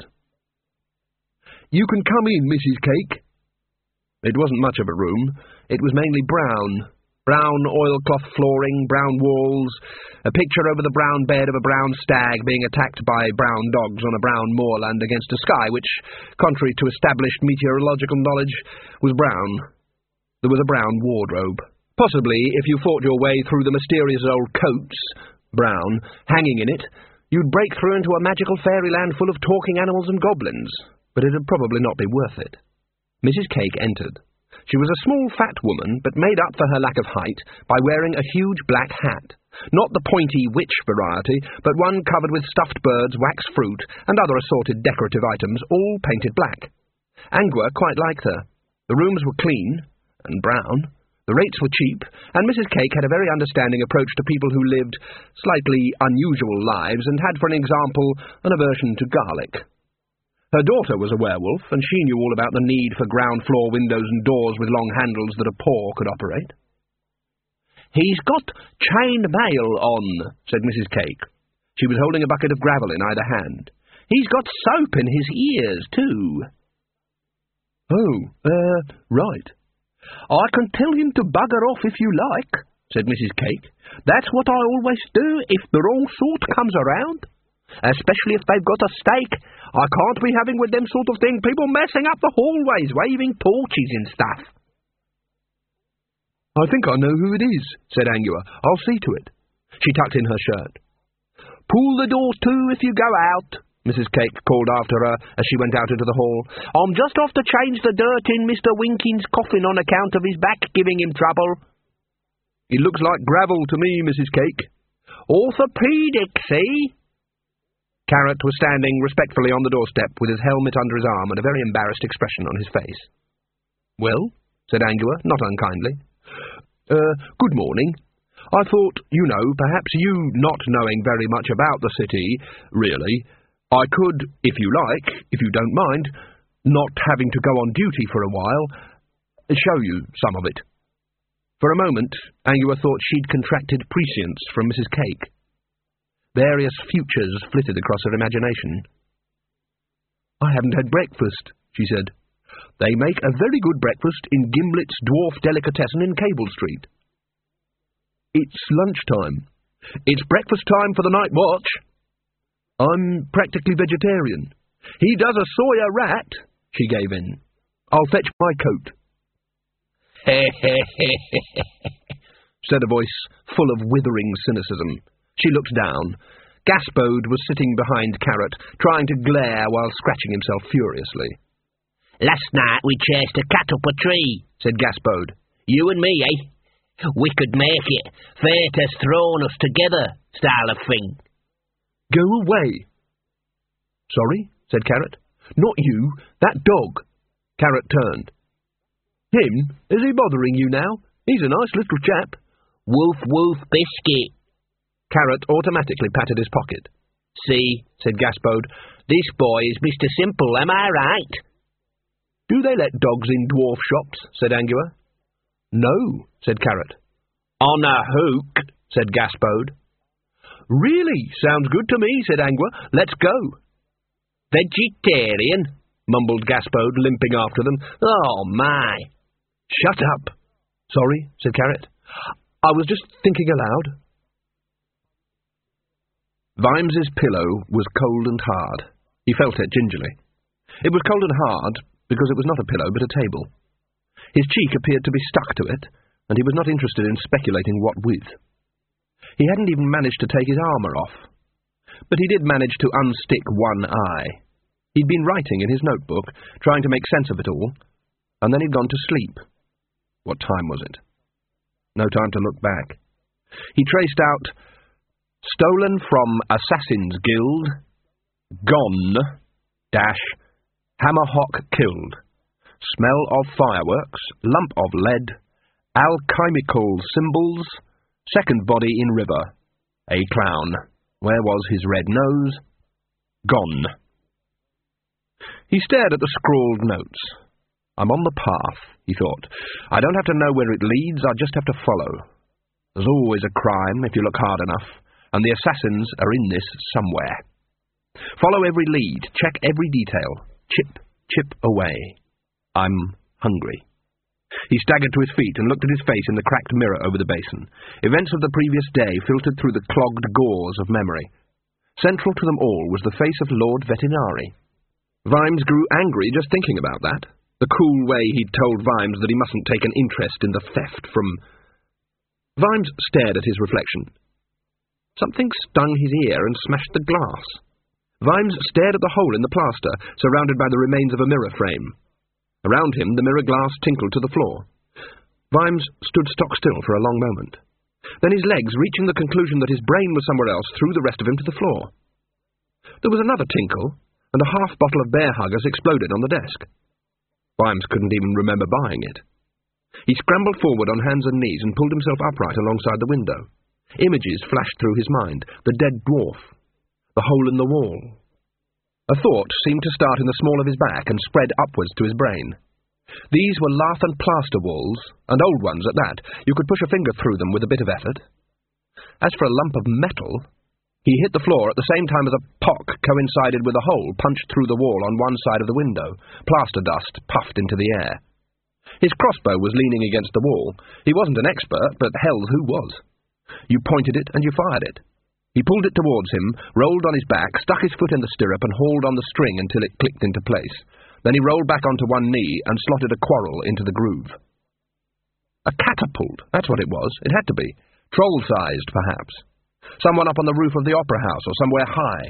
You can come in, Mrs. Cake. It wasn't much of a room. It was mainly brown. Brown oilcloth flooring, brown walls, a picture over the brown bed of a brown stag being attacked by brown dogs on a brown moorland against a sky which, contrary to established meteorological knowledge, was brown. There was a brown wardrobe. Possibly, if you fought your way through the mysterious old coats, brown, hanging in it, you'd break through into a magical fairyland full of talking animals and goblins, but it'd probably not be worth it. Mrs. Cake entered. She was a small, fat woman, but made up for her lack of height by wearing a huge black hat. Not the pointy witch variety, but one covered with stuffed birds, wax fruit, and other assorted decorative items, all painted black. Angua quite liked her. The rooms were clean and brown. The rates were cheap, and Mrs. Cake had a very understanding approach to people who lived slightly unusual lives and had, for an example, an aversion to garlic. Her daughter was a werewolf, and she knew all about the need for ground-floor windows and doors with long handles that a paw could operate. He's got chain mail on, said Mrs. Cake. She was holding a bucket of gravel in either hand. He's got soap in his ears, too. Oh, right. I can tell him to bugger off if you like, said Mrs. Cake. That's what I always do if the wrong sort comes around. Especially if they've got a stake. I can't be having with them sort of thing, people messing up the hallways, waving torches and stuff. I think I know who it is, said Angua. I'll see to it. She tucked in her shirt. Pull the doors to if you go out, Mrs. Cake called after her as she went out into the hall. I'm just off to change the dirt in Mr. Winking's coffin on account of his back giving him trouble. It looks like gravel to me, Mrs. Cake. Orthopedic, see? Carrot was standing respectfully on the doorstep with his helmet under his arm and a very embarrassed expression on his face. Well, said Angua, not unkindly. Good morning. I thought, perhaps you not knowing very much about the city, really, I could, if you like, if you don't mind, not having to go on duty for a while, show you some of it. For a moment, Angua thought she'd contracted prescience from Mrs. Cake. Various futures flitted across her imagination. I haven't had breakfast, she said. They make a very good breakfast in Gimlet's Dwarf Delicatessen in Cable Street. It's lunchtime. It's breakfast time for the night watch. I'm practically vegetarian. He does a soya rat, she gave in. I'll fetch my coat. said a voice full of withering cynicism. She looked down. Gaspode was sitting behind Carrot, trying to glare while scratching himself furiously. Last night we chased a cat up a tree, said Gaspode. You and me, eh? We could make it. Fate has thrown us together, style of thing. Go away. Sorry, said Carrot. Not you, that dog. Carrot turned. Him? Is he bothering you now? He's a nice little chap. Woof, woof, biscuit. Carrot automatically patted his pocket. See, said Gaspode, this boy is Mr. Simple, am I right? Do they let dogs in dwarf shops? Said Angua. No, said Carrot. On a hook, said Gaspode. Really? Sounds good to me, said Angua. Let's go. Vegetarian, mumbled Gaspode, limping after them. Oh, my. Shut up. Sorry, said Carrot. I was just thinking aloud. Vimes's pillow was cold and hard. He felt it gingerly. It was cold and hard because it was not a pillow but a table. His cheek appeared to be stuck to it, and he was not interested in speculating what with. He hadn't even managed to take his armour off. But he did manage to unstick one eye. He'd been writing in his notebook, trying to make sense of it all, and then he'd gone to sleep. What time was it? No time to look back. He traced out, stolen from Assassin's Guild, gone, Hammerhawk killed, smell of fireworks, lump of lead, alchemical symbols, second body in river, a clown, where was his red nose, gone. He stared at the scrawled notes. I'm on the path, he thought. I don't have to know where it leads, I just have to follow. There's always a crime if you look hard enough, and the assassins are in this somewhere. Follow every lead, check every detail, chip away. I'm hungry. He staggered to his feet and looked at his face in the cracked mirror over the basin. Events of the previous day filtered through the clogged gauze of memory. Central to them all was the face of Lord Vetinari. Vimes grew angry just thinking about that. The cool way he'd told Vimes that he mustn't take an interest in the theft from... Vimes stared at his reflection. Something stung his ear and smashed the glass. Vimes stared at the hole in the plaster, surrounded by the remains of a mirror frame. Around him, the mirror glass tinkled to the floor. Vimes stood stock still for a long moment. Then his legs, reaching the conclusion that his brain was somewhere else, threw the rest of him to the floor. There was another tinkle, and a half bottle of Bear Huggers exploded on the desk. Vimes couldn't even remember buying it. He scrambled forward on hands and knees and pulled himself upright alongside the window. Images flashed through his mind. The dead dwarf. The hole in the wall. A thought seemed to start in the small of his back and spread upwards to his brain. These were lath and plaster walls, and old ones at that. You could push a finger through them with a bit of effort. As for a lump of metal, he hit the floor at the same time as a pock coincided with a hole punched through the wall on one side of the window. Plaster dust puffed into the air. His crossbow was leaning against the wall. He wasn't an expert, but hell, who was? You pointed it and you fired it. He pulled it towards him, rolled on his back, stuck his foot in the stirrup and hauled on the string until it clicked into place. Then he rolled back onto one knee and slotted a quarrel into the groove. A catapult, that's what it was. It had to be. Troll-sized, perhaps. Someone up on the roof of the opera house or somewhere high.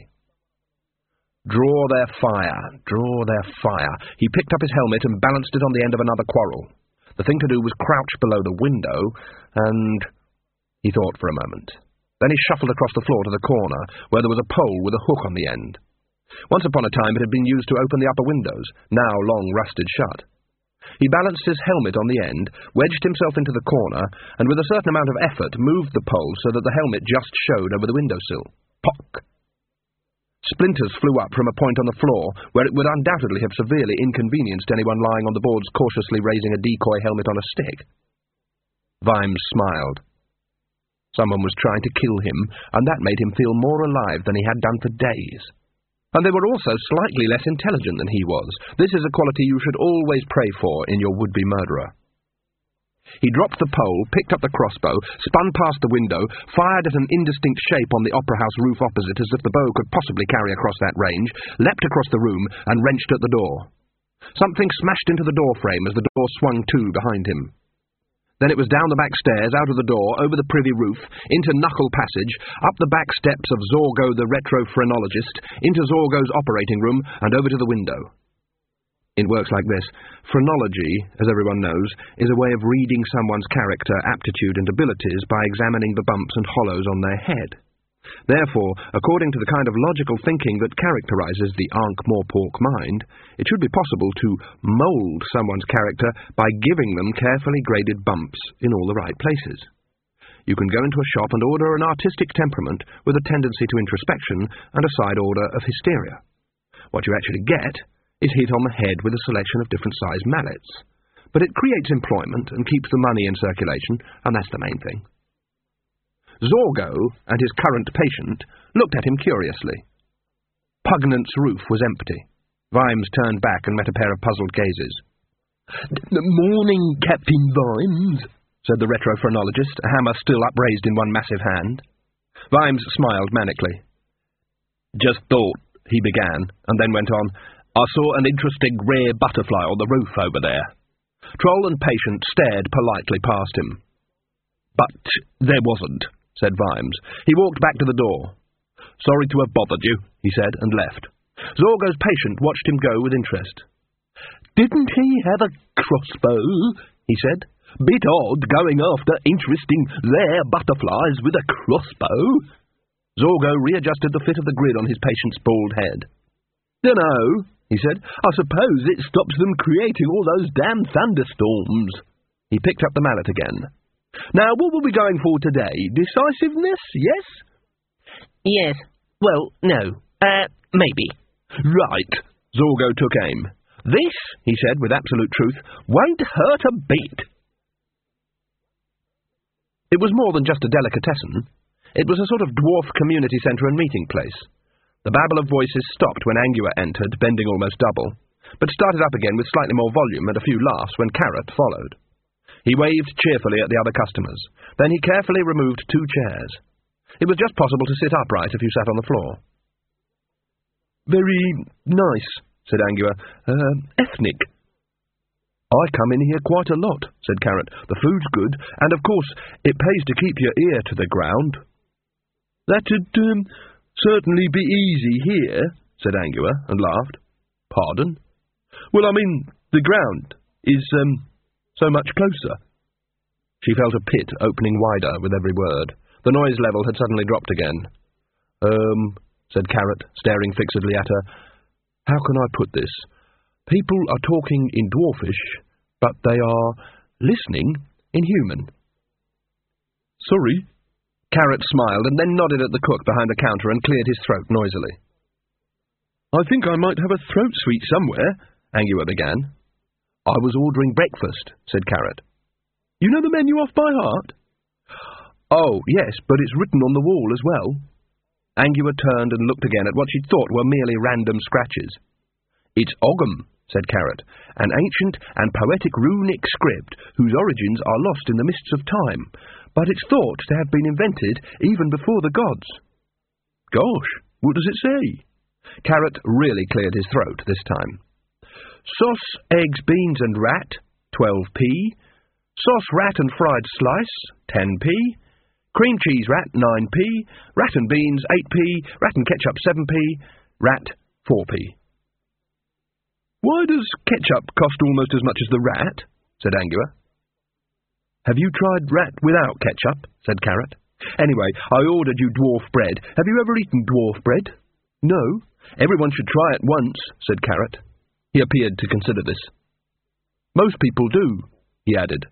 Draw their fire, draw their fire. He picked up his helmet and balanced it on the end of another quarrel. The thing to do was crouch below the window, and... He thought for a moment. Then he shuffled across the floor to the corner, where there was a pole with a hook on the end. Once upon a time it had been used to open the upper windows, now long rusted shut. He balanced his helmet on the end, wedged himself into the corner, and with a certain amount of effort moved the pole so that the helmet just showed over the windowsill. Pock! Splinters flew up from a point on the floor, where it would undoubtedly have severely inconvenienced anyone lying on the boards cautiously raising a decoy helmet on a stick. Vimes smiled. Someone was trying to kill him, and that made him feel more alive than he had done for days. And they were also slightly less intelligent than he was. This is a quality you should always pray for in your would-be murderer. He dropped the pole, picked up the crossbow, spun past the window, fired at an indistinct shape on the opera house roof opposite as if the bow could possibly carry across that range, leapt across the room, and wrenched at the door. Something smashed into the door frame as the door swung to behind him. Then it was down the back stairs, out of the door, over the privy roof, into Knuckle Passage, up the back steps of Zorgo the retrophrenologist, into Zorgo's operating room, and over to the window. It works like this. Phrenology, as everyone knows, is a way of reading someone's character, aptitude, and abilities by examining the bumps and hollows on their head. Therefore, according to the kind of logical thinking that characterizes the Ankh-Morpork mind, it should be possible to mould someone's character by giving them carefully graded bumps in all the right places. You can go into a shop and order an artistic temperament with a tendency to introspection and a side order of hysteria. What you actually get is hit on the head with a selection of different size mallets. But it creates employment and keeps the money in circulation, and that's the main thing. Zorgo and his current patient looked at him curiously. Pugnant's roof was empty. Vimes turned back and met a pair of puzzled gazes. "Morning, Captain Vimes," said the retrophrenologist, a hammer still upraised in one massive hand. Vimes smiled manically. "Just thought," he began, and then went on, "I saw an interesting rare butterfly on the roof over there." Troll and patient stared politely past him. "But there wasn't," said Vimes. He walked back to the door. "Sorry to have bothered you," he said, and left. Zorgo's patient watched him go with interest. "Didn't he have a crossbow?" he said. "Bit odd going after interesting rare butterflies with a crossbow." Zorgo readjusted the fit of the grid on his patient's bald head. "Dunno," he said. "I suppose it stops them creating all those damn thunderstorms." He picked up the mallet again. "Now, what were we going for today? Decisiveness, yes?" "Yes. Well, no. Maybe." "Right." Zorgo took aim. "This," he said with absolute truth, "won't hurt a bit." It was more than just a delicatessen. It was a sort of dwarf community centre and meeting place. The babble of voices stopped when Angua entered, bending almost double, but started up again with slightly more volume and a few laughs when Carrot followed. He waved cheerfully at the other customers. Then he carefully removed 2 chairs. It was just possible to sit upright if you sat on the floor. "Very nice," said Angua. "Ethnic." "I come in here quite a lot," said Carrot. "The food's good, and of course it pays to keep your ear to the ground." "That'd certainly be easy here," said Angua, and laughed. "Pardon?" "Well, I mean, the ground is so much closer." She felt a pit opening wider with every word. The noise level had suddenly dropped again. Said Carrot, staring fixedly at her. "How can I put this? People are talking in Dwarfish, but they are listening in human." "Sorry." Carrot smiled and then nodded at the cook behind the counter and cleared his throat noisily. "I think I might have a throat sweet somewhere," Angua began. "I was ordering breakfast," said Carrot. "You know the menu off by heart?" "Oh, yes, but it's written on the wall as well." Angua turned and looked again at what she thought were merely random scratches. "It's Ogham," said Carrot, "an ancient and poetic runic script whose origins are lost in the mists of time, but it's thought to have been invented even before the gods." "Gosh, what does it say?" Carrot really cleared his throat this time. "Sauce, eggs, beans and rat, 12p. Sauce, rat and fried slice, 10p. Cream cheese rat, 9p. Rat and beans, 8p. Rat and ketchup, 7p. Rat, 4p. "Why does ketchup cost almost as much as the rat?" said Angua. "Have you tried rat without ketchup?" said Carrot. "Anyway, I ordered you dwarf bread. Have you ever eaten dwarf bread?" "No. Everyone should try it once," said Carrot. He appeared to consider this. "Most people do," he added.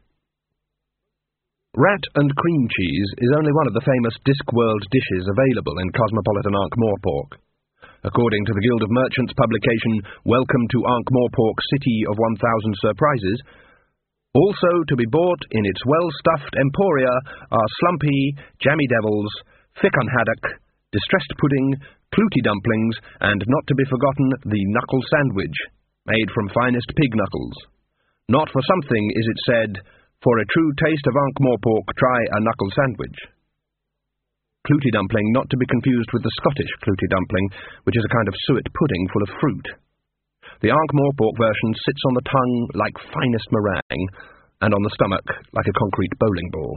Rat and cream cheese is only one of the famous Discworld dishes available in cosmopolitan Ankh-Morpork. According to the Guild of Merchants publication Welcome to Ankh-Morpork, City of 1000 Surprises, also to be bought in its well-stuffed emporia are slumpy, jammy devils, fikun haddock, distressed pudding, clooty dumplings, and not to be forgotten the knuckle sandwich, made from finest pig knuckles. Not for something is it said, for a true taste of Ankh-Morpork, try a knuckle sandwich. Clooty dumpling, not to be confused with the Scottish clooty dumpling, which is a kind of suet pudding full of fruit. The Ankh-Morpork version sits on the tongue like finest meringue. and on the stomach like a concrete bowling ball.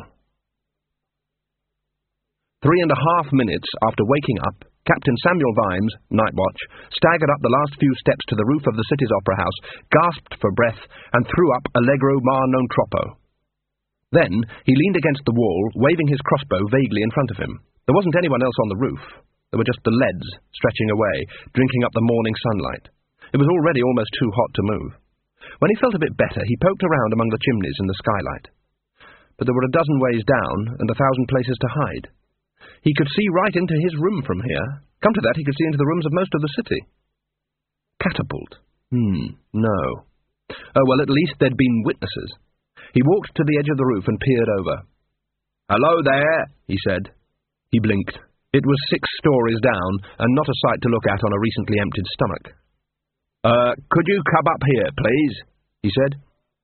3.5 minutes after waking up, Captain Samuel Vimes, night watch, staggered up the last few steps to the roof of the city's opera house, gasped for breath, and threw up Allegro ma non troppo. Then he leaned against the wall, waving his crossbow vaguely in front of him. There wasn't anyone else on the roof. There were just the leads stretching away, drinking up the morning sunlight. It was already almost too hot to move. When he felt a bit better, he poked around among the chimneys in the skylight. But there were a dozen ways down and 1,000 places to hide. He could see right into his room from here. Come to that, he could see into the rooms of most of the city. Catapult? No. Oh, well, at least there'd been witnesses. He walked to the edge of the roof and peered over. "Hello there," he said. He blinked. It was 6 stories down, and not a sight to look at on a recently emptied stomach. Could you come up here, please?" he said.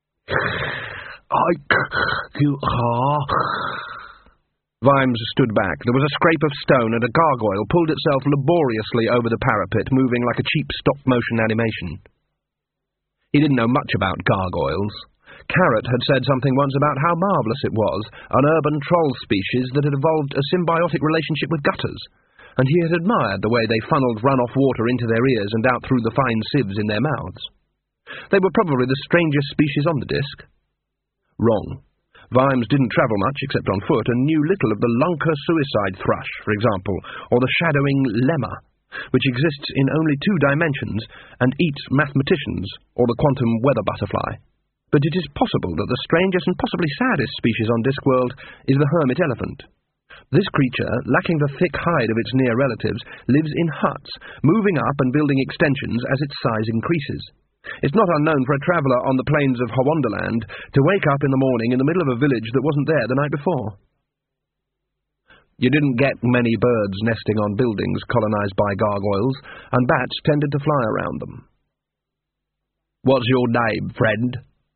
Vimes stood back. There was a scrape of stone, and a gargoyle pulled itself laboriously over the parapet, moving like a cheap stop-motion animation. He didn't know much about gargoyles. Carrot had said something once about how marvellous it was, an urban troll species that had evolved a symbiotic relationship with gutters, and he had admired the way they funneled run-off water into their ears and out through the fine sieves in their mouths. They were probably the strangest species on the disc. Wrong. Vimes didn't travel much except on foot, and knew little of the lunker suicide thrush, for example, or the shadowing lemma, which exists in only 2 dimensions and eats mathematicians, or the quantum weather butterfly. But it is possible that the strangest and possibly saddest species on Discworld is the hermit elephant. This creature, lacking the thick hide of its near relatives, lives in huts, moving up and building extensions as its size increases. It's not unknown for a traveller on the plains of Hawonderland to wake up in the morning in the middle of a village that wasn't there the night before. You didn't get many birds nesting on buildings colonised by gargoyles, and bats tended to fly around them. "What's your name, friend?"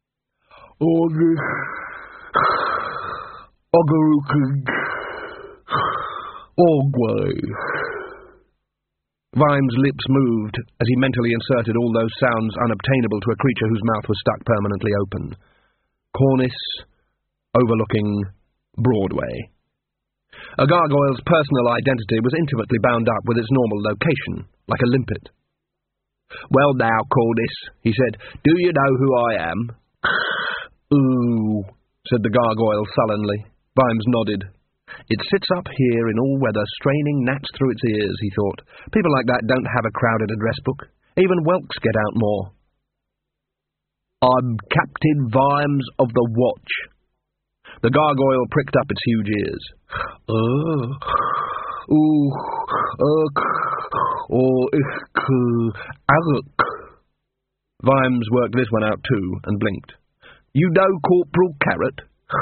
Ogway. Vimes' lips moved as he mentally inserted all those sounds unobtainable to a creature whose mouth was stuck permanently open. Cornice, overlooking Broadway. A gargoyle's personal identity was intimately bound up with its normal location, like a limpet. "Well now, Cornice," he said, "do you know who I am?" "Ooh," said the gargoyle sullenly. Vimes nodded. "It sits up here in all weather, straining gnats through its ears," he thought. "People like that don't have a crowded address book. Even whelks get out more." "I'm Captain Vimes of the Watch." The gargoyle pricked up its huge ears. Vimes worked this one out too, and blinked. "You know Corporal Carrot?"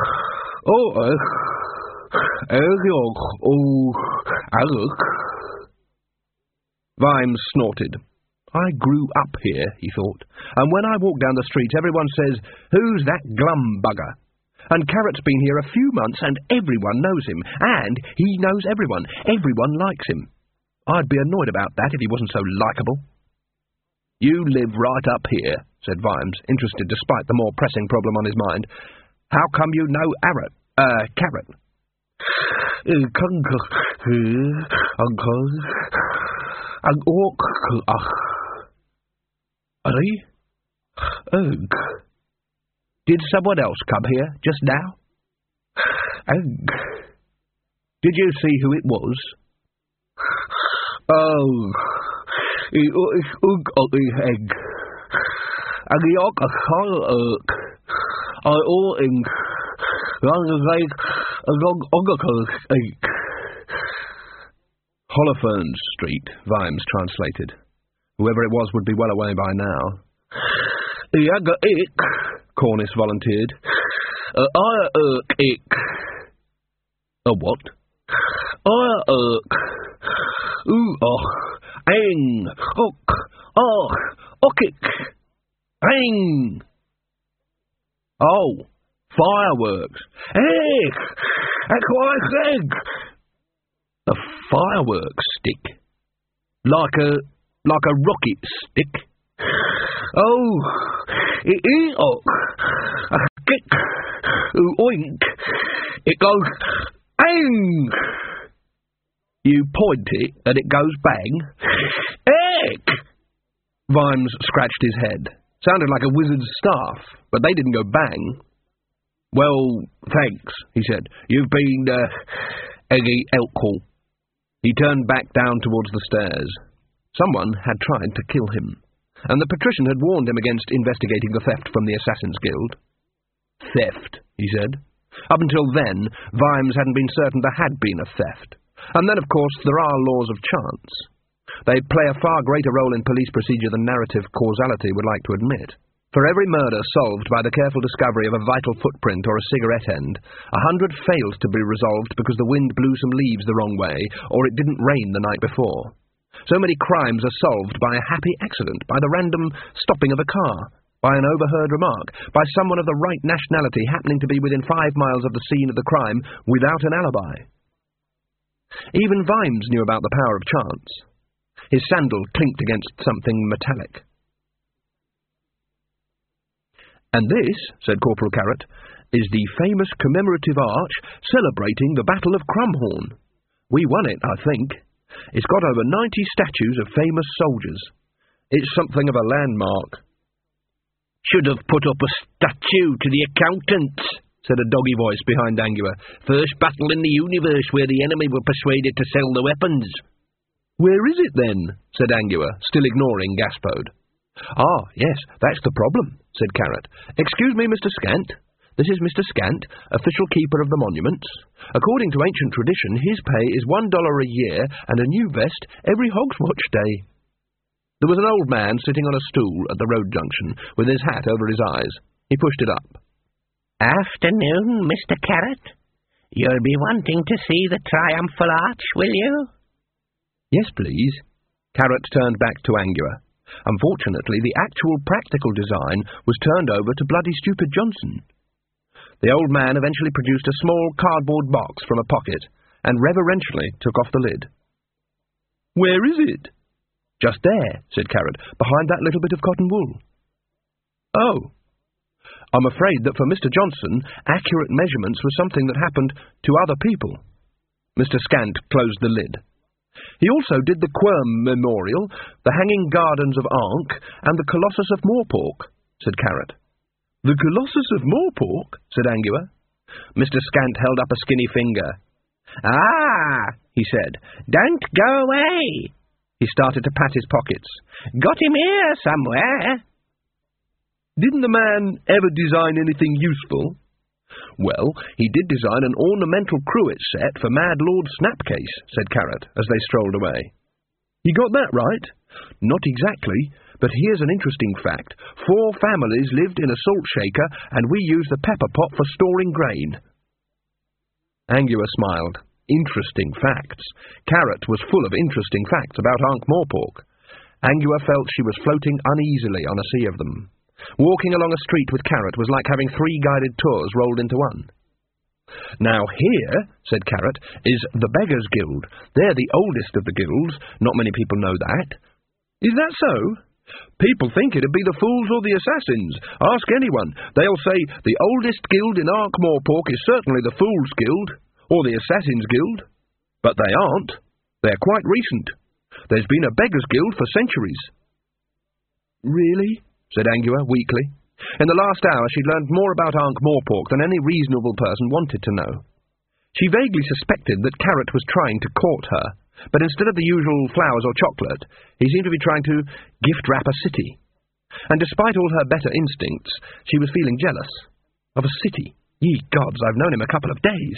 Vimes snorted. "I grew up here," he thought, "and when I walk down the street everyone says, 'Who's that glum bugger?' And Carrot's been here a few months and everyone knows him, and he knows everyone. Everyone likes him. I'd be annoyed about that if he wasn't so likeable." "You live right up here," said Vimes, interested despite the more pressing problem on his mind. "How come you know Carrot?" "Did someone else come here just now?" "Did you see who it was?" Holofernes Street, Vimes translated. Whoever it was would be well away by now. Cornice volunteered. A what? Oh, fireworks. A fireworks stick? Like a rocket stick? It is a kick, oink. It goes bang. You point it and it goes bang. Heck! Vimes scratched his head. Sounded like a wizard's staff, but they didn't go bang. Well, thanks, he said. You've been, eggy helpful. He turned back down towards the stairs. Someone had tried to kill him, and the patrician had warned him against investigating the theft from the Assassin's Guild. Theft, he said. Up until then, Vimes hadn't been certain there had been a theft. And then, of course, there are laws of chance. They play a far greater role in police procedure than narrative causality would like to admit. For every murder solved by the careful discovery of a vital footprint or a cigarette end, 100 failed to be resolved because the wind blew some leaves the wrong way, or it didn't rain the night before. So many crimes are solved by a happy accident, by the random stopping of a car, by an overheard remark, by someone of the right nationality happening to be within 5 miles of the scene of the crime without an alibi. Even Vimes knew about the power of chance. His sandal clinked against something metallic. "And this," said Corporal Carrot, "is the famous commemorative arch celebrating the Battle of Crumhorn. We won it, I think. It's got over 90 statues of famous soldiers. It's something of a landmark." "Should have put up a statue to the accountants," said a doggy voice behind Angua. "First battle in the universe where the enemy were persuaded to sell the weapons." "Where is it, then?" said Angua, still ignoring Gaspode. "Ah, yes, that's the problem," said Carrot. "Excuse me, Mr. Scant. This is Mr. Scant, official keeper of the monuments. According to ancient tradition, his pay is $1 a year and a new vest every Hogswatch Day." There was an old man sitting on a stool at the road junction, with his hat over his eyes. He pushed it up. "Afternoon, Mr. Carrot. You'll be wanting to see the triumphal arch, will you?" "Yes, please." Carrot turned back to Angua. Unfortunately, the actual practical design was turned over to Bloody Stupid Johnson. The old man eventually produced a small cardboard box from a pocket and reverentially took off the lid. "Where is it?" "Just there," said Carrot, "behind that little bit of cotton wool." "Oh. I'm afraid that for Mr. Johnson, accurate measurements was something that happened to other people." Mr. Scant closed the lid. "He also did the Quirm Memorial, the Hanging Gardens of Ankh, and the Colossus of Morpork," said Carrot. "The Colossus of Morpork?" said Angua. Mr. Scant held up a skinny finger. "Ah," he said, "don't go away." He started to pat his pockets. "Got him here somewhere." "Didn't the man ever design anything useful?" "Well, he did design an ornamental cruet set for Mad Lord Snapcase," said Carrot, as they strolled away. "He got that right?" "Not exactly, but here's an interesting fact. 4 families lived in a salt shaker, and we used the pepper pot for storing grain." Angua smiled. Interesting facts. Carrot was full of interesting facts about Ankh-Morpork. Angua felt she was floating uneasily on a sea of them. Walking along a street with Carrot was like having 3 guided tours rolled into one. "Now here," said Carrot, "is the Beggars' Guild. They're the oldest of the guilds. Not many people know that." "Is that so? People think it'd be the Fools or the Assassins. Ask anyone. They'll say the oldest guild in Ankh-Morpork is certainly the Fools' Guild, or the Assassin's Guild. But they aren't. They're quite recent. There's been a Beggars' Guild for centuries." "Really?" said Angua weakly. In the last hour she'd learned more about Ankh-Morpork than any reasonable person wanted to know. She vaguely suspected that Carrot was trying to court her, but instead of the usual flowers or chocolate, he seemed to be trying to gift-wrap a city. And despite all her better instincts, she was feeling jealous. Of a city? Ye gods, I've known him a couple of days.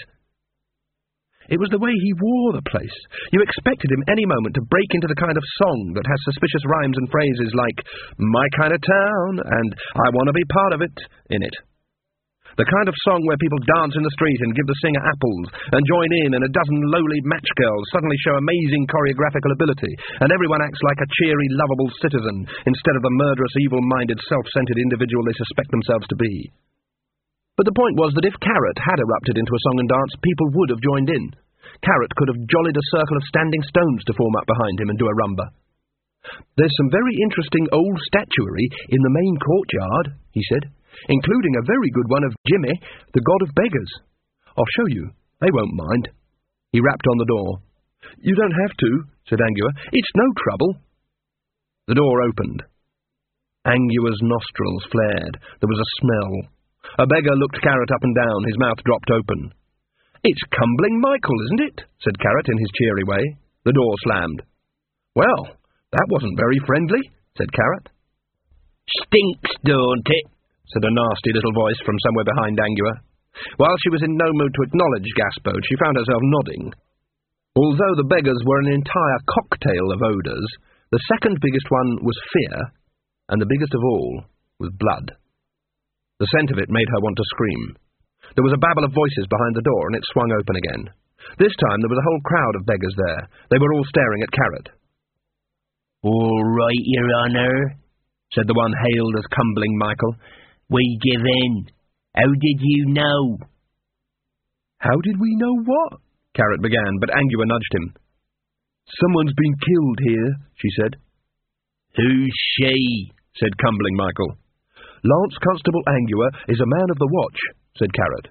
It was the way he wore the place. You expected him any moment to break into the kind of song that has suspicious rhymes and phrases like, "My kind of town," and "I want to be part of it," in it. The kind of song where people dance in the street and give the singer apples, and join in, and a dozen lowly match girls suddenly show amazing choreographical ability, and everyone acts like a cheery, lovable citizen, instead of the murderous, evil-minded, self-centered individual they suspect themselves to be. But the point was that if Carrot had erupted into a song and dance, people would have joined in. Carrot could have jollied a circle of standing stones to form up behind him and do a rumba. "There's some very interesting old statuary in the main courtyard," he said, "including a very good one of Jimmy, the god of beggars. I'll show you. They won't mind." He rapped on the door. "You don't have to," said Angua. "It's no trouble." The door opened. Angua's nostrils flared. There was a smell. A beggar looked Carrot up and down, his mouth dropped open. "It's Cumbling Michael, isn't it?" said Carrot in his cheery way. The door slammed. "Well, that wasn't very friendly," said Carrot. "Stinks, don't it?" said a nasty little voice from somewhere behind Angua. While she was in no mood to acknowledge Gaspode, she found herself nodding. Although the beggars were an entire cocktail of odours, the second biggest one was fear, and the biggest of all was blood. The scent of it made her want to scream. There was a babble of voices behind the door, and it swung open again. This time there was a whole crowd of beggars there. They were all staring at Carrot. "All right, Your Honour," said the one hailed as Cumbling Michael. "We give in. How did you know?" "How did we know what?" Carrot began, but Angua nudged him. "Someone's been killed here," she said. "Who's she?" said Cumbling Michael. "Lance Constable Angua is a man of the watch," said Carrot.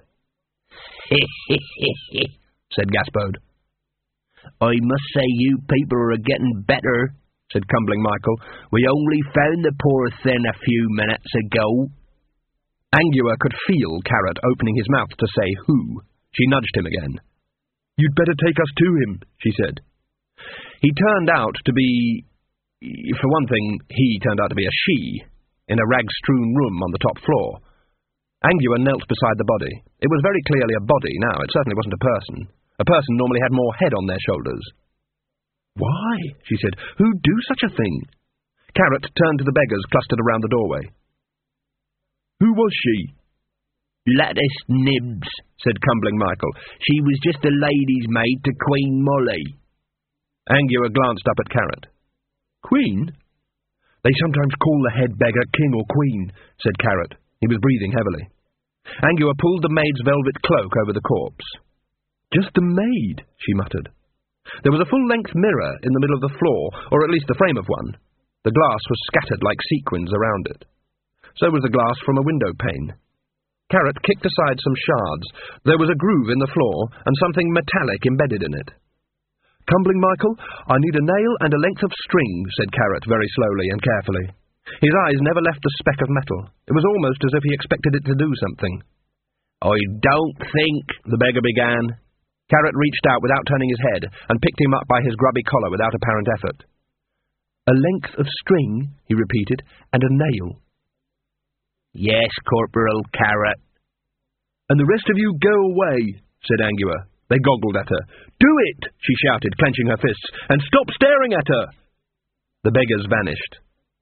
said Gaspode. "I must say you people are getting better," said Cumbling Michael. "We only found the poor thing a few minutes ago." Angua could feel Carrot opening his mouth to say who. She nudged him again. "You'd better take us to him," she said. He turned out to be... For one thing, he turned out to be a she, in a rag-strewn room on the top floor. Angua knelt beside the body. It was very clearly a body now. It certainly wasn't a person. A person normally had more head on their shoulders. "Why?" she said. "Who'd do such a thing?" Carrot turned to the beggars clustered around the doorway. "Who was she?" "Lettuce Nibs," said Cumbling Michael. "She was just a lady's maid to Queen Molly." Angua glanced up at Carrot. "Queen? They sometimes call the head beggar king or queen," said Carrot. He was breathing heavily. Angua pulled the maid's velvet cloak over the corpse. "Just a maid," she muttered. There was a full-length mirror in the middle of the floor, or at least the frame of one. The glass was scattered like sequins around it. So was the glass from a window pane. Carrot kicked aside some shards. There was a groove in the floor, and something metallic embedded in it. "Cumbling Michael, I need a nail and a length of string," said Carrot very slowly and carefully. His eyes never left the speck of metal. It was almost as if he expected it to do something. "I don't think," the beggar began. Carrot reached out without turning his head and picked him up by his grubby collar without apparent effort. "A length of string," he repeated, "and a nail." "Yes, Corporal Carrot." "And the rest of you go away," said Angua. They goggled at her. "Do it!" she shouted, clenching her fists, "and stop staring at her!" The beggars vanished.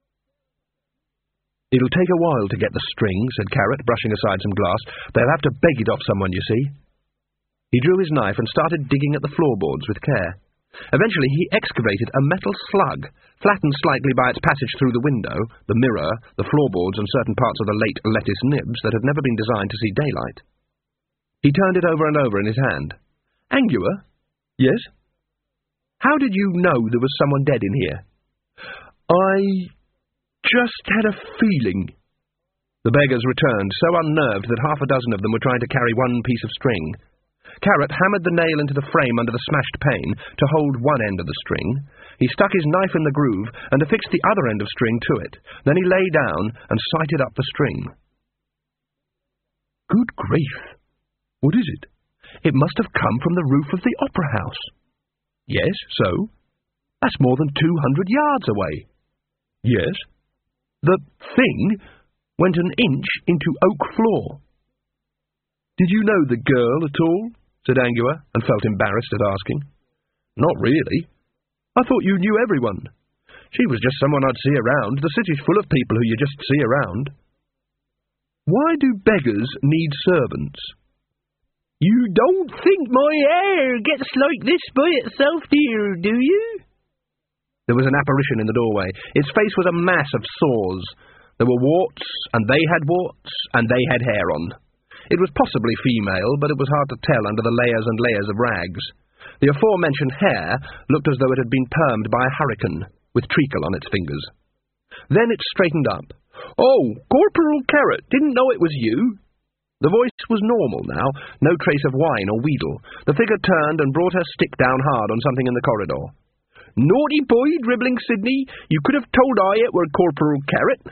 "It'll take a while to get the string," said Carrot, brushing aside some glass. "They'll have to beg it off someone, you see." He drew his knife and started digging at the floorboards with care. Eventually he excavated a metal slug, flattened slightly by its passage through the window, the mirror, the floorboards, and certain parts of the late lettuce nibs that had never been designed to see daylight. He turned it over and over in his hand. "Angua?" "Yes?" "How did you know there was someone dead in here?" "I just had a feeling." The beggars returned, so unnerved that half a dozen of them were trying to carry one piece of string. Carrot hammered the nail into the frame under the smashed pane to hold one end of the string. He stuck his knife in the groove and affixed the other end of string to it. Then he lay down and sighted up the string. "Good grief! What is it? It must have come from the roof of the Opera House." "Yes, so?" "That's more than 200 yards away." "Yes." "The thing went an inch into oak floor." "Did you know the girl at all?" said Angua, and felt embarrassed at asking. "Not really. I thought you knew everyone. She was just someone I'd see around. The city's full of people who you just see around." "Why do beggars need servants?" "You don't think my hair gets like this by itself, dear, do you?" There was an apparition in the doorway. Its face was a mass of sores. There were warts, and they had warts, and they had hair on. It was possibly female, but it was hard to tell under the layers and layers of rags. The aforementioned hair looked as though it had been permed by a hurricane. with treacle on its fingers. Then it straightened up. "Oh, Corporal Carrot, didn't know it was you." The voice was normal now, no trace of whine or wheedle. The figure turned and brought her stick down hard on something in the corridor. "Naughty boy, dribbling Sydney, you could have told I it were Corporal Carrot."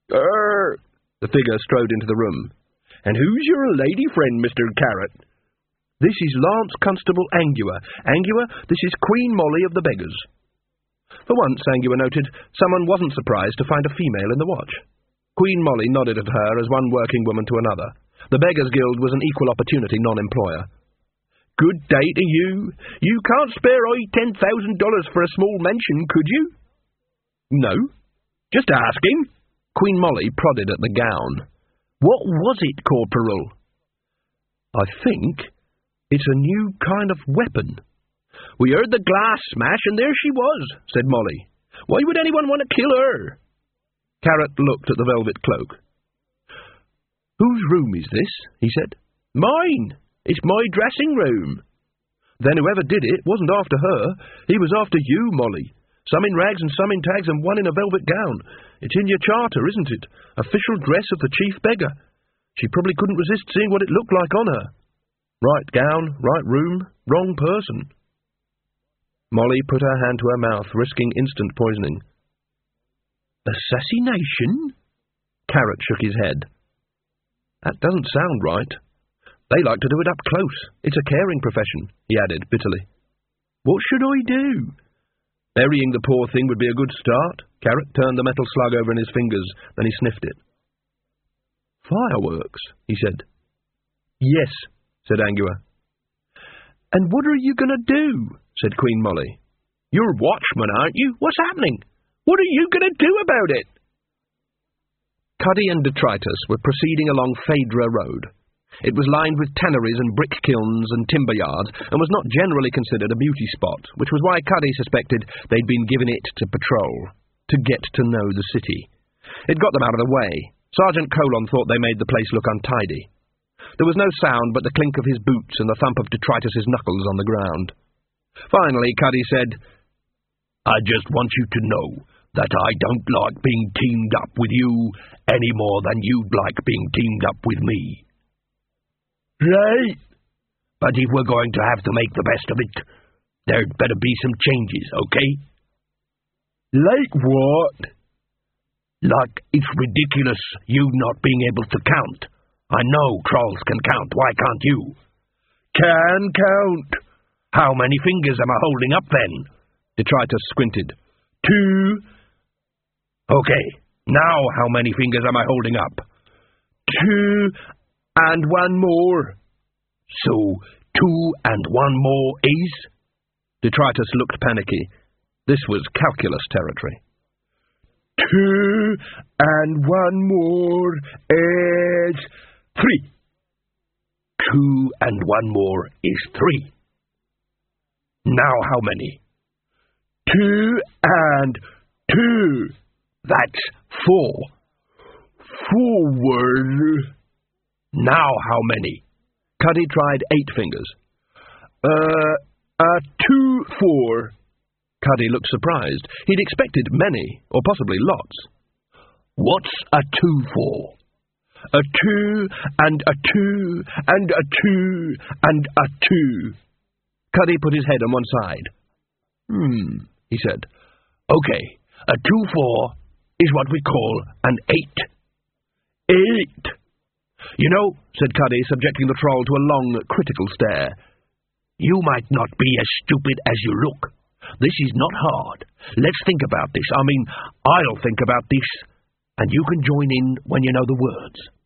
The figure strode into the room. "And who's your lady friend, Mr. Carrot?" "This is Lance Constable Angua. Angua, this is Queen Molly of the Beggars." For once, Angua noted, someone wasn't surprised to find a female in the watch. Queen Molly nodded at her as one working woman to another. The Beggars Guild was an equal opportunity non-employer. "Good day to you. You can't spare I $10,000 for a small mention, could you?" "No. Just asking." Queen Molly prodded at the gown. "What was it, Corporal?" "I think it's a new kind of weapon." "We heard the glass smash, and there she was," said Molly. "Why would anyone want to kill her?" Carrot looked at the velvet cloak. "Whose room is this?" he said. "Mine. It's my dressing room." "Then whoever did it wasn't after her. He was after you, Molly. Some in rags and some in tags and one in a velvet gown. It's in your charter, isn't it? Official dress of the chief beggar. She probably couldn't resist seeing what it looked like on her. Right gown, right room, wrong person." Molly put her hand to her mouth, risking instant poisoning. "Assassination?" Carrot shook his head. "That doesn't sound right. They like to do it up close. It's a caring profession," he added bitterly. "What should I do?" "Burying the poor thing would be a good start." Carrot turned the metal slug over in his fingers, then he sniffed it. "Fireworks," he said. "Yes," said Angua. "And what are you going to do?" said Queen Molly. "You're watchman, aren't you? What's happening? What are you going to do about it?" Cuddy and Detritus were proceeding along Phaedra Road. It was lined with tanneries and brick kilns and timber yards, and was not generally considered a beauty spot, which was why Cuddy suspected they'd been given it to patrol, to get to know the city. It got them out of the way. Sergeant Colon thought they made the place look untidy. There was no sound but the clink of his boots and the thump of Detritus's knuckles on the ground. Finally, Cuddy said, "I just want you to know that I don't like being teamed up with you any more than you'd like being teamed up with me." "Right. But if we're going to have to make the best of it, there'd better be some changes, okay?" "Like what?" "Like it's ridiculous you not being able to count. I know trolls can count, why can't you?" "Can count." "How many fingers am I holding up, then?" Detritus squinted. "2. "Okay, now how many fingers am I holding up?" 2 and 1 more. "So 2 and 1 more is?" Detritus looked panicky. This was calculus territory. 2 and 1 more is 3. 2 and 1 more is 3. "Now how many?" 2 and 2. "That's 4. Forward." "Now how many?" Cuddy tried 8 fingers. 2, 4. Cuddy looked surprised. He'd expected many, or possibly lots. "What's a 2 for?" "A 2 and a 2 and a 2 and a 2. Cuddy put his head on one side. He said. "Okay, a 2-4 is what we call an 8. 8. "You know," said Cuddy, subjecting the troll to a long, critical stare, "you might not be as stupid as you look. This is not hard. Let's think about this. I mean, I'll think about this, and you can join in when you know the words."